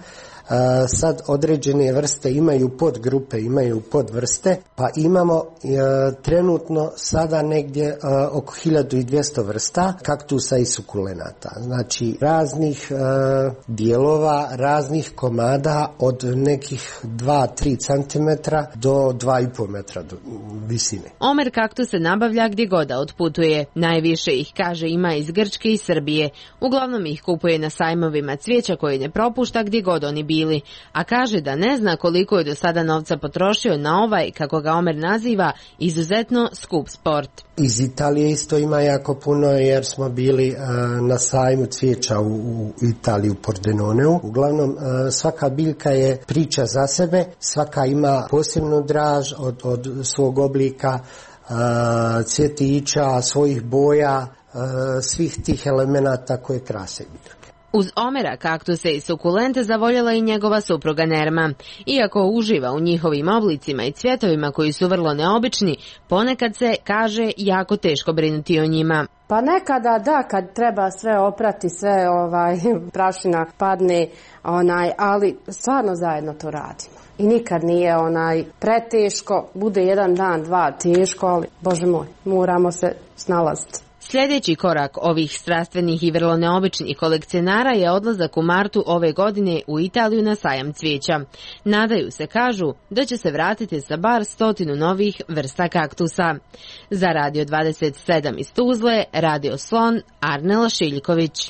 Sad određene vrste imaju podgrupe, imaju podvrste, pa imamo e, trenutno sada negdje e, oko hiljadu dvjesto vrsta kaktusa i sukulenata. Znači raznih e, dijelova, raznih komada od nekih dva do tri centimetra do dva i pol metra visine. Omer kaktuse nabavlja gdje god da otputuje. Najviše ih, kaže, ima iz Grčke i Srbije. Uglavnom ih kupuje na sajmovima cvijeća koji ne propušta gdje god oni bili, a kaže da ne zna koliko je do sada novca potrošio na ovaj, kako ga Omer naziva, izuzetno skup sport. Iz Italije isto ima jako puno, jer smo bili uh, na sajmu cvijeća u, u Italiji, u Pordenoneu. Uglavnom, uh, svaka biljka je priča za sebe, svaka ima posebnu draž od, od svog oblika, uh, cvjetića, svojih boja, uh, svih tih elemenata koje krase biljke. Uz Omera kaktuse i sukulente zavoljela i njegova supruga Nerma. Iako uživa u njihovim oblicima i cvjetovima koji su vrlo neobični, ponekad se, kaže, jako teško brinuti o njima. Pa nekada da, kad treba sve oprati, sve ovaj prašina padne, onaj, ali stvarno zajedno to radimo. I nikad nije onaj preteško, bude jedan dan, dva teško, ali Bože moj, moramo se snalaziti. Sljedeći korak ovih strastvenih i vrlo neobičnih kolekcionara je odlazak u martu ove godine u Italiju na sajam cvijeća. Nadaju se, kažu, da će se vratiti sa bar stotinu novih vrsta kaktusa. Za Radio dvadeset sedam iz Tuzle, Radio Slon, Arnela Šiljković.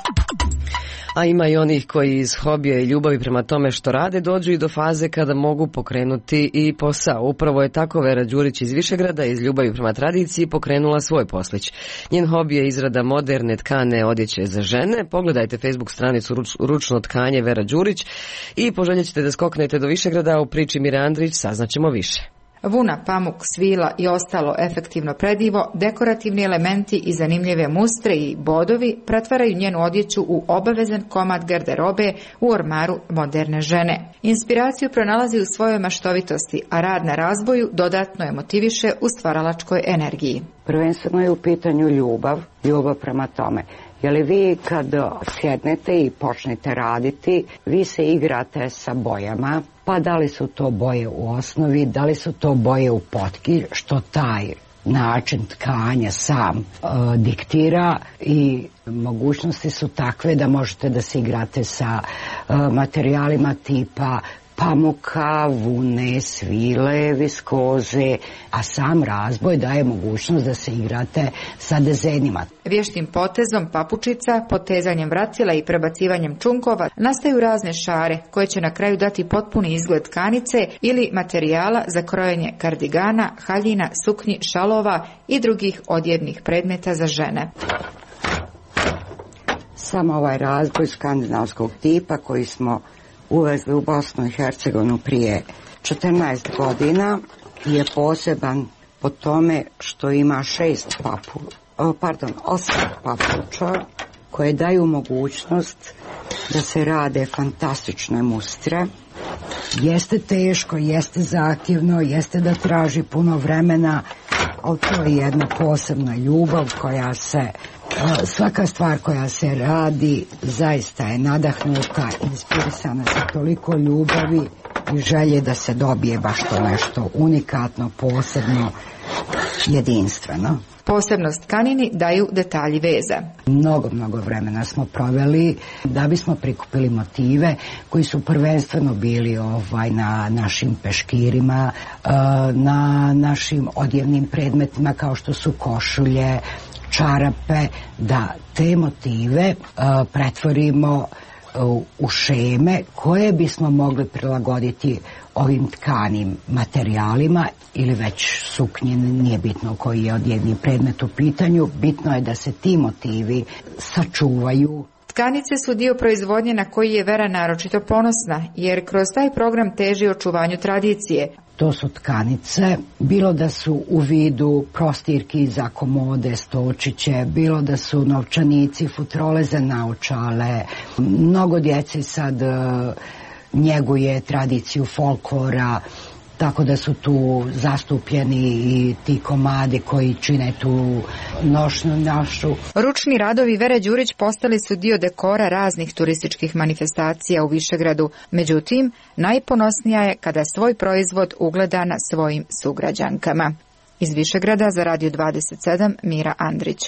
A ima i onih koji iz hobija i ljubavi prema tome što rade dođu i do faze kada mogu pokrenuti i posao. Upravo je tako Vera Đurić iz Višegrada iz ljubavi prema tradiciji pokrenula svoj poslić. Njen hobi je izrada moderne tkane odjeće za žene. Pogledajte Facebook stranicu ruč, Ručno tkanje Vera Đurić i poželjet ćete da skoknete do Višegrada. U priči Mire Andrić saznaćemo više. Vuna, pamuk, svila i ostalo efektivno predivo, dekorativni elementi i zanimljive mustre i bodovi pretvaraju njenu odjeću u obavezan komad garderobe u ormaru moderne žene. Inspiraciju pronalazi u svojoj maštovitosti, a rad na razboju dodatno je motiviše u stvaralačkoj energiji. Prvenstveno je u pitanju ljubav, ljubav prema tome. Je li vi kad sjednete i počnete raditi, vi se igrate sa bojama, pa da li su to boje u osnovi, da li su to boje u potki, što taj način tkanja sam e, diktira i mogućnosti su takve da možete da se igrate sa e, materijalima tipa pamuka, vune, svile, viskoze, a sam razboj daje mogućnost da se igrate sa dezenima. Vještim potezom papučica, potezanjem vratila i prebacivanjem čunkova nastaju razne šare koje će na kraju dati potpuni izgled tkanice ili materijala za krojenje kardigana, haljina, suknji, šalova i drugih odjevnih predmeta za žene. Samo ovaj razboj skandinavskog tipa koji smo uvezli u Bosnu i Hercegovinu prije četrnaest godina je poseban po tome što ima šest papu, pardon, osam papuča koje daju mogućnost da se rade fantastične mustre. Jeste teško, jeste zahtjevno, jeste da traži puno vremena, ali to je jedna posebna ljubav koja se, svaka stvar koja se radi zaista je nadahnuta, inspirisana sa toliko ljubavi i želje da se dobije baš to nešto unikatno, posebno, jedinstveno. Posebnost tkanini daju detalji veza. Mnogo, mnogo vremena smo proveli da bismo prikupili motive koji su prvenstveno bili ovaj na našim peškirima, na našim odjevnim predmetima kao što su košulje, čarape, da te motive pretvorimo u šeme koje bismo mogli prilagoditi ovim tkanim materijalima ili već suknje, nije bitno koji je odjevni predmet u pitanju, bitno je da se ti motivi sačuvaju. Tkanice su dio proizvodnje na koji je Vera naročito ponosna, jer kroz taj program teži očuvanju tradicije. To su tkanice, bilo da su u vidu prostirki za komode, stočiće, bilo da su novčanici, futrole za naočale. Mnogo djece sad uh, njeguje tradiciju folklora, tako da su tu zastupljeni i ti komadi koji čine tu nošnju našu. Ručni radovi Vere Đurić postali su dio dekora raznih turističkih manifestacija u Višegradu. Međutim, najponosnija je kada svoj proizvod ugleda na svojim sugrađankama. Iz Višegrada za Radio dvadeset sedam, Mira Andrić.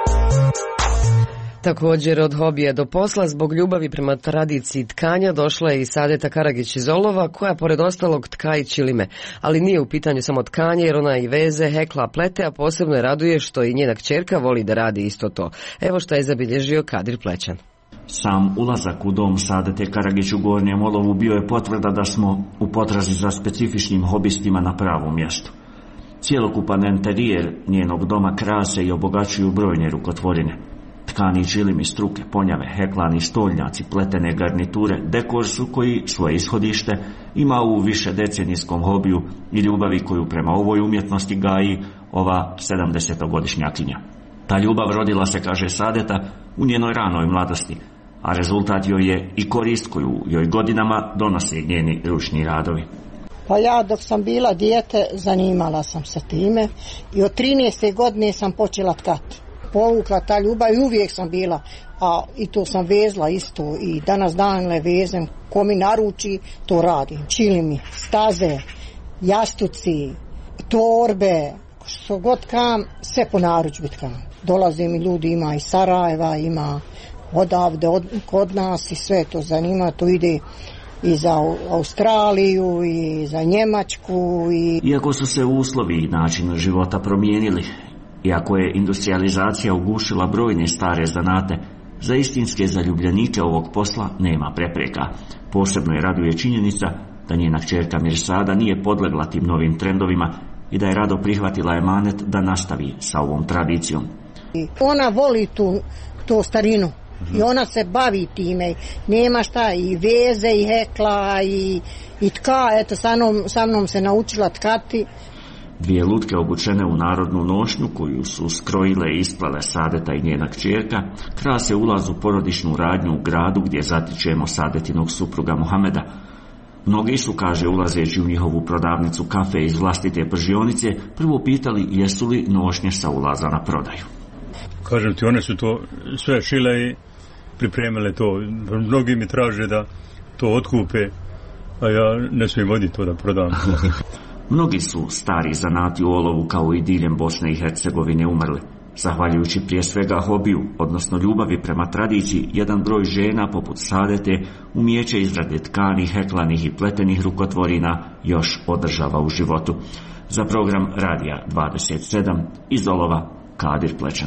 Također od hobija do posla, zbog ljubavi prema tradiciji tkanja došla je i Sadeta Karagić iz Olova, koja pored ostalog tka i ćilime. Ali nije u pitanju samo tkanje, jer ona i veze, hekla, plete, a posebno je raduje što i njena kćerka voli da radi isto to. Evo šta je zabilježio Kadir Plećan. Sam ulazak u dom Sadete Karagić u Gornjem Olovu bio je potvrda da smo u potrazi za specifičnim hobistima na pravom mjestu. Cijelokupan enterijer njenog doma krase i obogaćuju brojne rukotvorine. Tkani čilimi, struke, ponjave, heklani stoljnjaci, pletene garniture, dekor su koji svoje ishodište ima u više decenijskom hobiju i ljubavi koju prema ovoj umjetnosti gaji ova sedamdesetogodišnjakinja. Ta ljubav rodila se, kaže Sadeta, u njenoj ranoj mladosti, a rezultat joj je i korist koju joj godinama donose njeni ručni radovi. Pa ja dok sam bila dijete zanimala sam se time i od trinaeste godine sam počela tkati. Povukla ta ljubav i uvijek sam bila, a i to sam vezla isto i danas danle vezem, ko mi naruči to radim. Čilimi, staze, jastuci, torbe, što god tkam, sve po narudžbi tkam. Dolaze mi ljudi, ima iz Sarajeva, ima odavde od, kod nas i sve to zanima, to ide i za Australiju i za Njemačku. I... Iako su se uslovi i način života promijenili, iako je industrializacija ugušila brojne stare zanate, za istinske zaljubljenike ovog posla nema prepreka. Posebno je raduje činjenica da njena kćerka Mirsada nije podlegla tim novim trendovima i da je rado prihvatila emanet da nastavi sa ovom tradicijom. Ona voli tu, tu starinu i ona se bavi time. Nema šta, i veze, i hekla, i, i tka. Eto, sa mnom, sa mnom se naučila tkati. Dvije lutke obučene u narodnu nošnju koju su skrojile i isplale Sadeta i njena kćerka krase ulaz u porodičnu radnju u gradu gdje zatičemo Sadetinog supruga Muhameda. Mnogi su, kaže, ulazeći u njihovu prodavnicu kafe iz vlastite pržionice, prvo pitali jesu li nošnje sa ulaza na prodaju. Kažem ti, one su to sve šile i pripremile to. Mnogi mi traže da to otkupe, a ja ne smijem voditi to da prodam. Mnogi su stari zanati u olovu kao i diljem Bosne i Hercegovine umrli. Zahvaljujući prije svega hobiju, odnosno ljubavi prema tradiciji, jedan broj žena poput Sadete umijeće izrade tkanih, heklanih i pletenih rukotvorina još održava u životu. Za program Radija dvadeset sedam iz olova Kadir Plečan.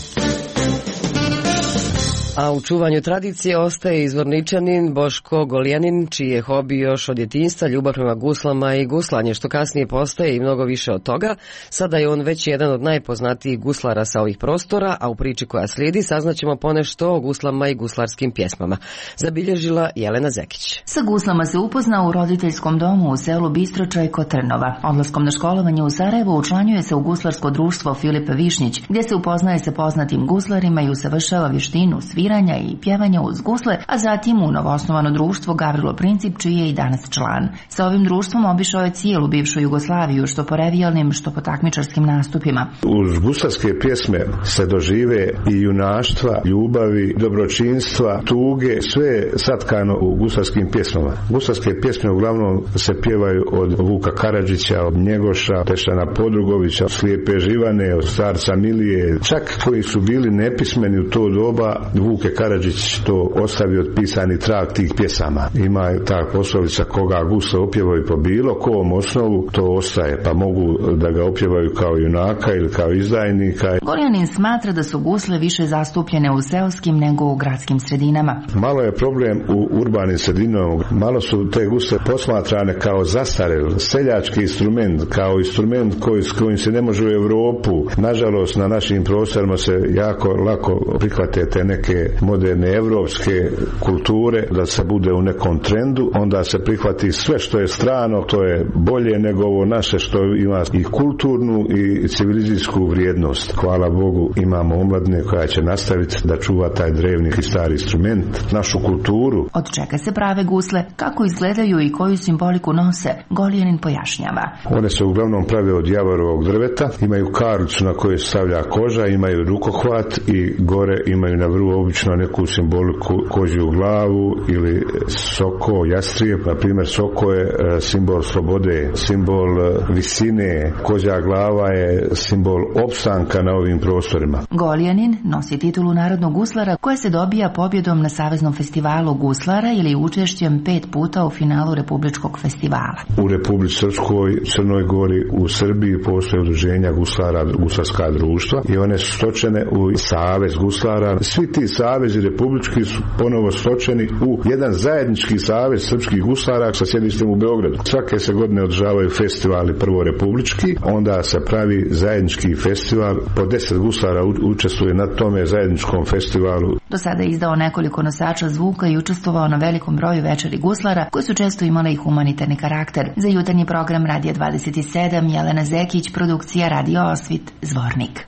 A u čuvanju tradicije ostaje izvorničanin Boško Goljanin, čiji je hobi još od djetinjstva ljubav prema guslama i guslanje, što kasnije postaje i mnogo više od toga. Sada je on već jedan od najpoznatijih guslara sa ovih prostora, a u priči koja slijedi saznaćemo ponešto o guslama i guslarskim pjesmama. Zabilježila Jelena Zekić. Sa guslama se upoznao u roditeljskom domu u selu Bistročaj kod Trnova. Odlaskom na školovanje u Sarajevo učlanjuje se u guslarsko društvo Filip Višnjić, gdje se upoznaje sa poznatim guslarima i usavršava vještinu sviranja i pjevanja uz gusle, a zatim u novoosnovano društvo Gavrilo Princip, čiji je i danas član. Sa ovim društvom obišao je cijelu bivšu Jugoslaviju, što po revijalnim, što po takmičarskim nastupima. Uz guslarske pjesme se dožive i junaštva, ljubavi, dobročinstva, tuge, sve satkano u guslarskim pjesmama. Guslarske pjesme uglavnom se pjevaju od Vuka Karadžića, od Njegoša, Tešana Podrugovića, Slijepe Živane, od starca Milije, čak koji su bili nepismeni u to doba. Vuke Karadžić to ostavio od pisani trag tih pjesama. Ima ta poslovica koga gusle opjevaju po bilo kom osnovu, to ostaje, pa mogu da ga opjevaju kao junaka ili kao izdajnika. Goljanin smatra da su gusle više zastupljene u seoskim nego u gradskim sredinama. Malo je problem u urbanim sredinama, malo su te gusle posmatrane kao zastarel, seljački instrument, kao instrument koji, s kojim se ne može u Europu. Nažalost, na našim prostorima se jako lako prihvate te neke moderne evropske kulture, da se bude u nekom trendu, onda se prihvati sve što je strano, to je bolje nego ovo naše što ima i kulturnu i civilizacijsku vrijednost. Hvala Bogu, imamo omladine koja će nastaviti da čuva taj drevni i stari instrument, našu kulturu. Od čega se prave gusle, kako izgledaju i koju simboliku nose, Goljanin pojašnjava. One se uglavnom prave od javorovog drveta, imaju karlicu na kojoj se stavlja koža, imaju rukohvat i gore imaju na vrhu obično neku simboliku kožju glavu ili soko, jastrijeb. Na primjer, soko je simbol slobode, simbol visine, kožja glava je simbol opstanka na ovim prostorima. Goljanin nosi titulu narodnog guslara koja se dobija pobjedom na Saveznom festivalu guslara ili učešćem pet puta u finalu Republičkog festivala. U Republici Srpskoj, Crnoj Gori, u Srbiji postoje udruženja guslara, guslarska društva i one su stočene u Savez guslara. Svi ti savezi republički su ponovo stočeni u jedan zajednički savez srpskih guslara sa sjedištem u Beogradu. Svake se godine održavaju festivali, prvo republički, onda se pravi zajednički festival, po deset guslara učestvuje na tome zajedničkom festivalu. Do sada je izdao nekoliko nosača zvuka i učestvovao na velikom broju večeri guslara koji su često imali i humanitarni karakter. Za jutarnji program Radija dvadeset sedam, Jelena Zekić, produkcija Radio Osvit, Zvornik.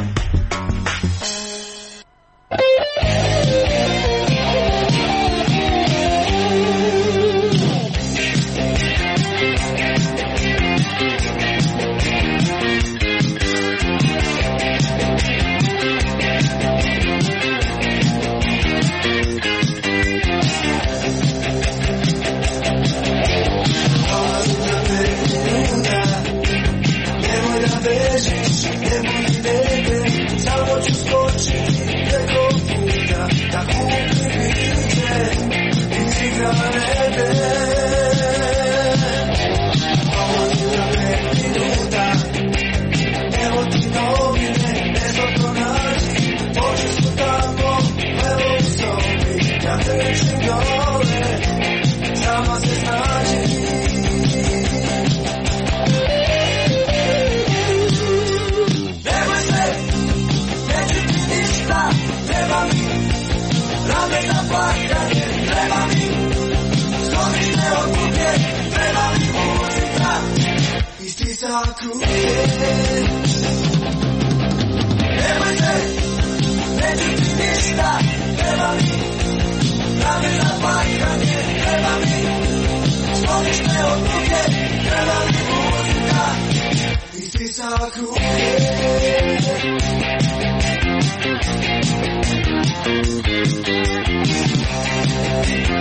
We'll be right back.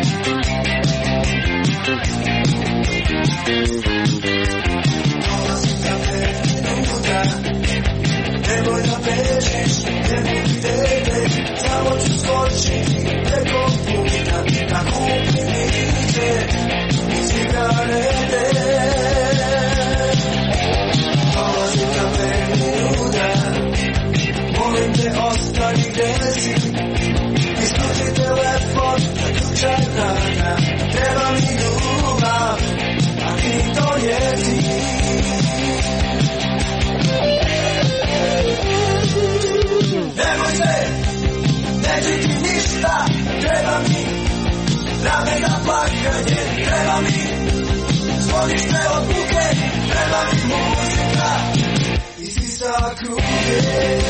desi, isključi telefon, zaključaj vrata, treba mi ljubav, a ti to jesi. Nemoj se, neće ti ništa, treba mi rame na plakanje, treba mi zvonište od buke, treba mi muzika i svisa kruge.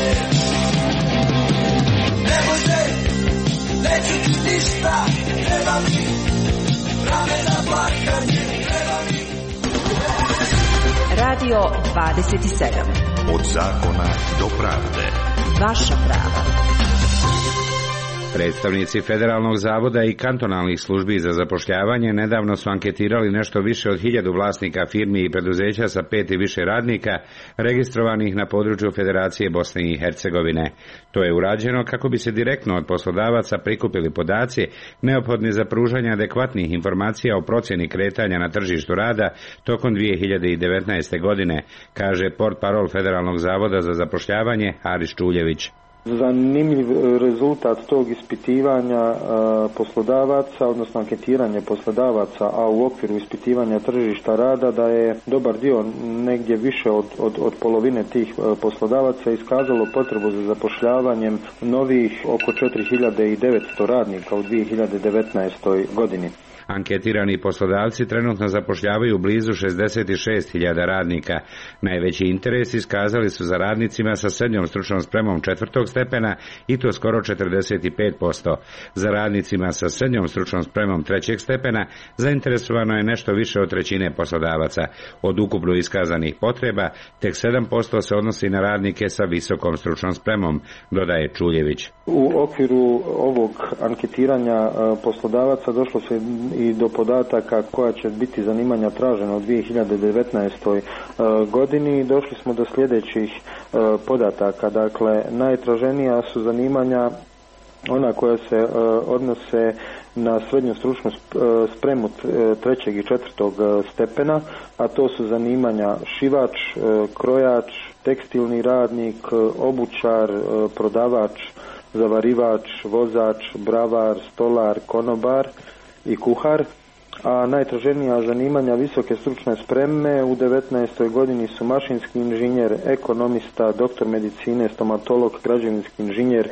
Nemoj se, neće ti ništa, treba mi rame na plakanje, treba mi. Radio dvadeset sedam. Od zakona do pravde. Vaša prava. Predstavnici Federalnog zavoda i kantonalnih službi za zapošljavanje nedavno su anketirali nešto više od hiljadu vlasnika firmi i preduzeća sa pet i više radnika registrovanih na području Federacije Bosne i Hercegovine. To je urađeno kako bi se direktno od poslodavaca prikupili podaci neophodni za pružanje adekvatnih informacija o procjeni kretanja na tržištu rada tokom dvije hiljade devetnaeste. godine, kaže portparol Federalnog zavoda za zapošljavanje Haris Čuljević. Zanimljiv rezultat tog ispitivanja poslodavaca, odnosno anketiranje poslodavaca, a u okviru ispitivanja tržišta rada, da je dobar dio, negdje više od, od, od polovine tih poslodavaca iskazalo potrebu za zapošljavanjem novih oko četiri hiljade devetsto radnika u dvije hiljade devetnaestoj. godini. Anketirani poslodavci trenutno zapošljavaju blizu šezdeset šest hiljada radnika. Najveći interes iskazali su za radnicima sa srednjom stručnom spremom četvrtog stepena i to skoro četrdeset pet posto. Za radnicima sa srednjom stručnom spremom trećeg stepena zainteresovano je nešto više od trećine poslodavaca. Od ukupno iskazanih potreba tek sedam posto se odnosi na radnike sa visokom stručnom spremom, dodaje Čuljević. U okviru ovog anketiranja poslodavaca došlo se i do podataka koja će biti zanimanja tražena u dvije hiljade devetnaestoj. godini. Došli smo do sljedećih podataka. Dakle, najtraženija su zanimanja ona koja se odnose na srednju stručnu spremu trećeg i četvrtog stepena, a to su zanimanja šivač, krojač, tekstilni radnik, obućar, prodavač, zavarivač, vozač, bravar, stolar, konobar i kuhar, a najtraženija zanimanja visoke stručne spreme u devetnaestoj. godini su mašinski inženjer, ekonomista, doktor medicine, stomatolog, građevinski inženjer e,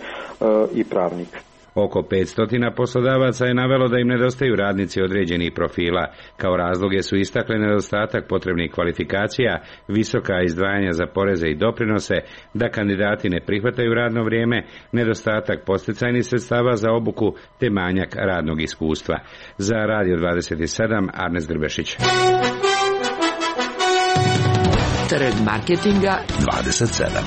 i pravnik. Oko petsto poslodavaca je navelo da im nedostaju radnici određenih profila. Kao razloge su istakli nedostatak potrebnih kvalifikacija, visoka izdvajanja za poreze i doprinose, da kandidati ne prihvataju radno vrijeme, nedostatak podsticajnih sredstava za obuku te manjak radnog iskustva. Za Radio dvadeset sedam, Arnes Grbešić. Trg marketinga dvadeset sedam.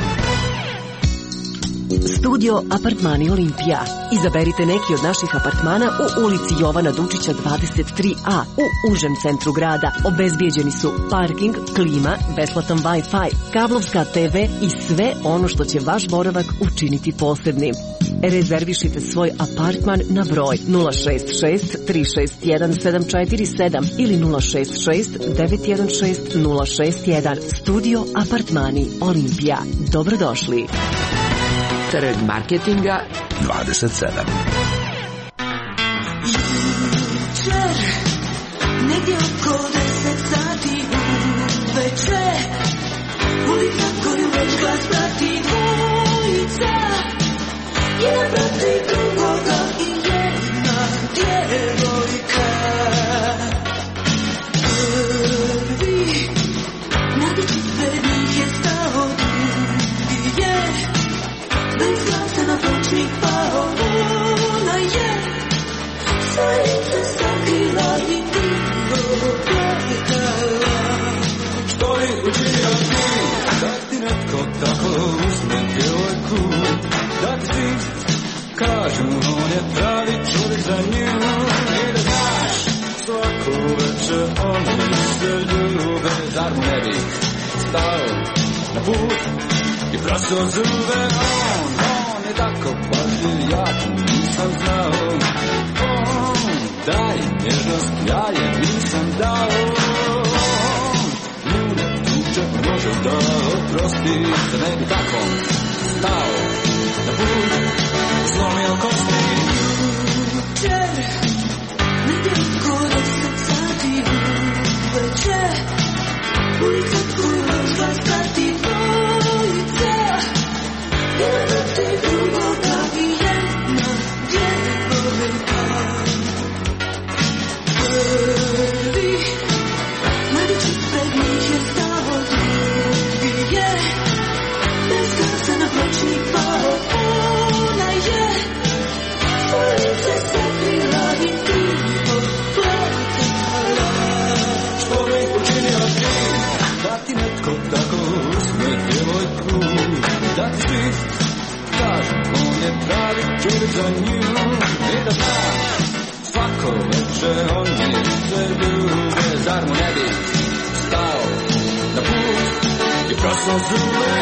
Studio Apartmani Olimpija. Izaberite neki od naših apartmana u ulici Jovana Dučića dvadeset tri a u užem centru grada. Obezbijeđeni su parking, klima, besplatan Wi-Fi, kablovska te ve i sve ono što će vaš boravak učiniti posebnim. Rezervišite svoj apartman na broj nula šest šest tri šest jedan sedam četiri sedam ili nula šest šest devet jedan šest nula šest jedan. Studio Apartmani Olimpija. Dobrodošli. Trg marketinga dvadeset sedam. Jučer, negdje oko deset sati uveče, ulica koju već glas prati dvojica, jedan protiv drugoga i jedna djevojka. Prvi, mladi čitvenih je stao, drugi je bez glasa na pločnik pao, ona je sve lice sakrila i tiho plakala. Što je učinio ti, da ti netko tako uzme djevojku, da ti kažu on je pravi čovjek za nju, i da znaš svako večer oni se ljube, zar ne bih stao na put i prasao zube. On, on je tako pažljiv, ja nisam znao. On daje nježnost, ja je nisam dao. On nju ne tuče, može da oprosti, da ne bi tako stao na put. čude za nju i da zna svako večer on je sve ljube, zar mu ne bi stao na put i prosno zube.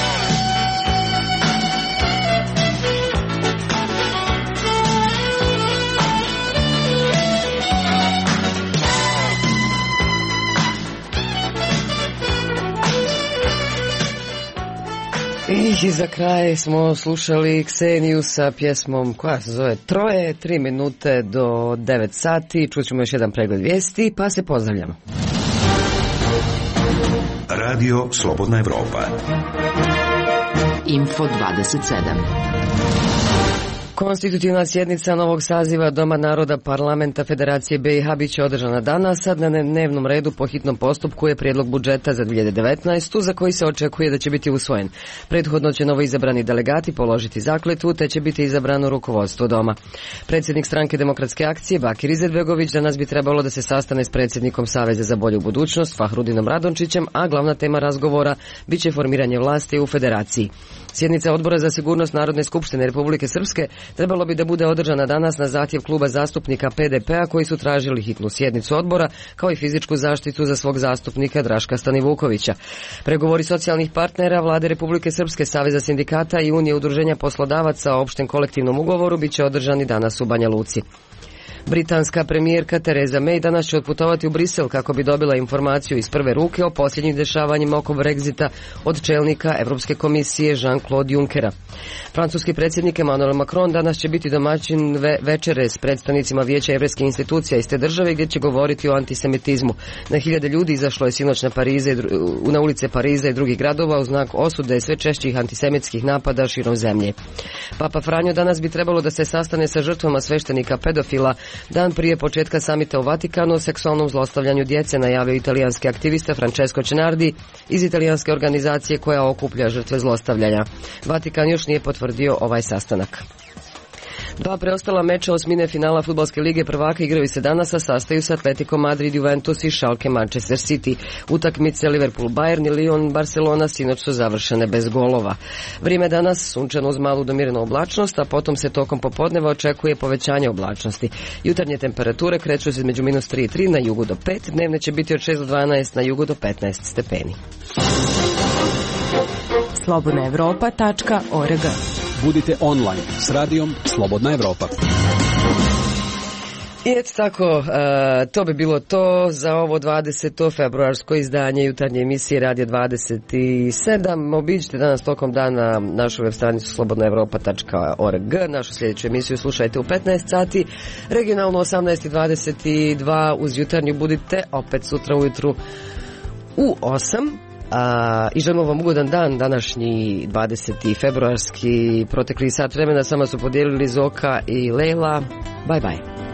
I za kraj smo slušali Kseniju sa pjesmom koja se zove Troje, tri minute do devet sati. Čućemo još jedan pregled vijesti, pa se pozdravljamo. Radio Slobodna Evropa. Info dvadeset sedam. Konstitutivna sjednica novog saziva Doma naroda Parlamenta Federacije B i H bit će održana danas. Sad na dnevnom redu po hitnom postupku je prijedlog budžeta za dvije hiljade devetnaestu. za koji se očekuje da će biti usvojen. Prethodno će novo izabrani delegati položiti zakletvu, te će biti izabrano rukovodstvo Doma. Predsjednik stranke Demokratske akcije Bakir Izetbegović danas bi trebalo da se sastane s predsjednikom Saveza za bolju budućnost Fahrudinom Radončićem, a glavna tema razgovora bit će formiranje vlasti u Federaciji. Sjednica Odbora za sigurnost Narodne skupštine Republike Srpske trebalo bi da bude održana danas na zahtjev kluba zastupnika P D P-a koji su tražili hitnu sjednicu odbora, kao i fizičku zaštitu za svog zastupnika Draška Stanivukovića. Pregovori socijalnih partnera Vlade Republike Srpske, Saveza sindikata i Unije udruženja poslodavaca o opštem kolektivnom ugovoru bit će održani danas u Banja Luci. Britanska premijerka Tereza May danas će otputovati u Brisel kako bi dobila informaciju iz prve ruke o posljednjim dešavanjima oko Brexita od čelnika Evropske komisije Jean-Claude Junckera. Francuski predsjednik Emmanuel Macron danas će biti domaćin ve večere s predstavnicima Vijeća evropskih institucija iz te države gdje će govoriti o antisemitizmu. Na hiljade ljudi izašlo je sinoć na, Parize, na ulice Pariza i drugih gradova u znak osude sve češćih antisemitskih napada širom zemlje. Papa Franjo danas bi trebalo da se sastane sa žrtvama sveštenika pedofila dan prije početka samita u Vatikanu o seksualnom zlostavljanju djece, najavio italijanski aktivista Francesco Cenardi iz italijanske organizacije koja okuplja žrtve zlostavljanja. Vatikan još nije potvrdio ovaj sastanak. Dva preostala meča osmine finala fudbalske lige prvaka igraju se danas, a sastaju se Atletico Madrid, Juventus i Schalke Manchester City. Utakmice Liverpool Bayern i Lyon Barcelona sinoć su završene bez golova. Vrijeme danas sunčano uz malu do mirnu oblačnost, a potom se tokom popodneva očekuje povećanje oblačnosti. Jutarnje temperature kreću se između minus tri i tri na jugu do pet, dnevne će biti od šest do dvanaest, na jugu do petnaest stepeni. slobodna evropa tačka org. Budite online s radijom Slobodna Evropa. I eto tako, uh, to bi bilo to za ovo dvadeseto februarsko izdanje jutarnje emisije Radio dvadeset sedam. Obiđite danas tokom dana našu web stranicu slobodna evropa tačka org. Našu sljedeću emisiju slušajte u petnaest sati, regionalno osamnaest i dvadeset dva uz jutarnju. Budite opet sutra ujutru u osam. A, i želimo vam ugodan dan. Današnji dvadeseti februarski protekli sat vremena sama su podijelili Zoka i Lejla. Bye bye.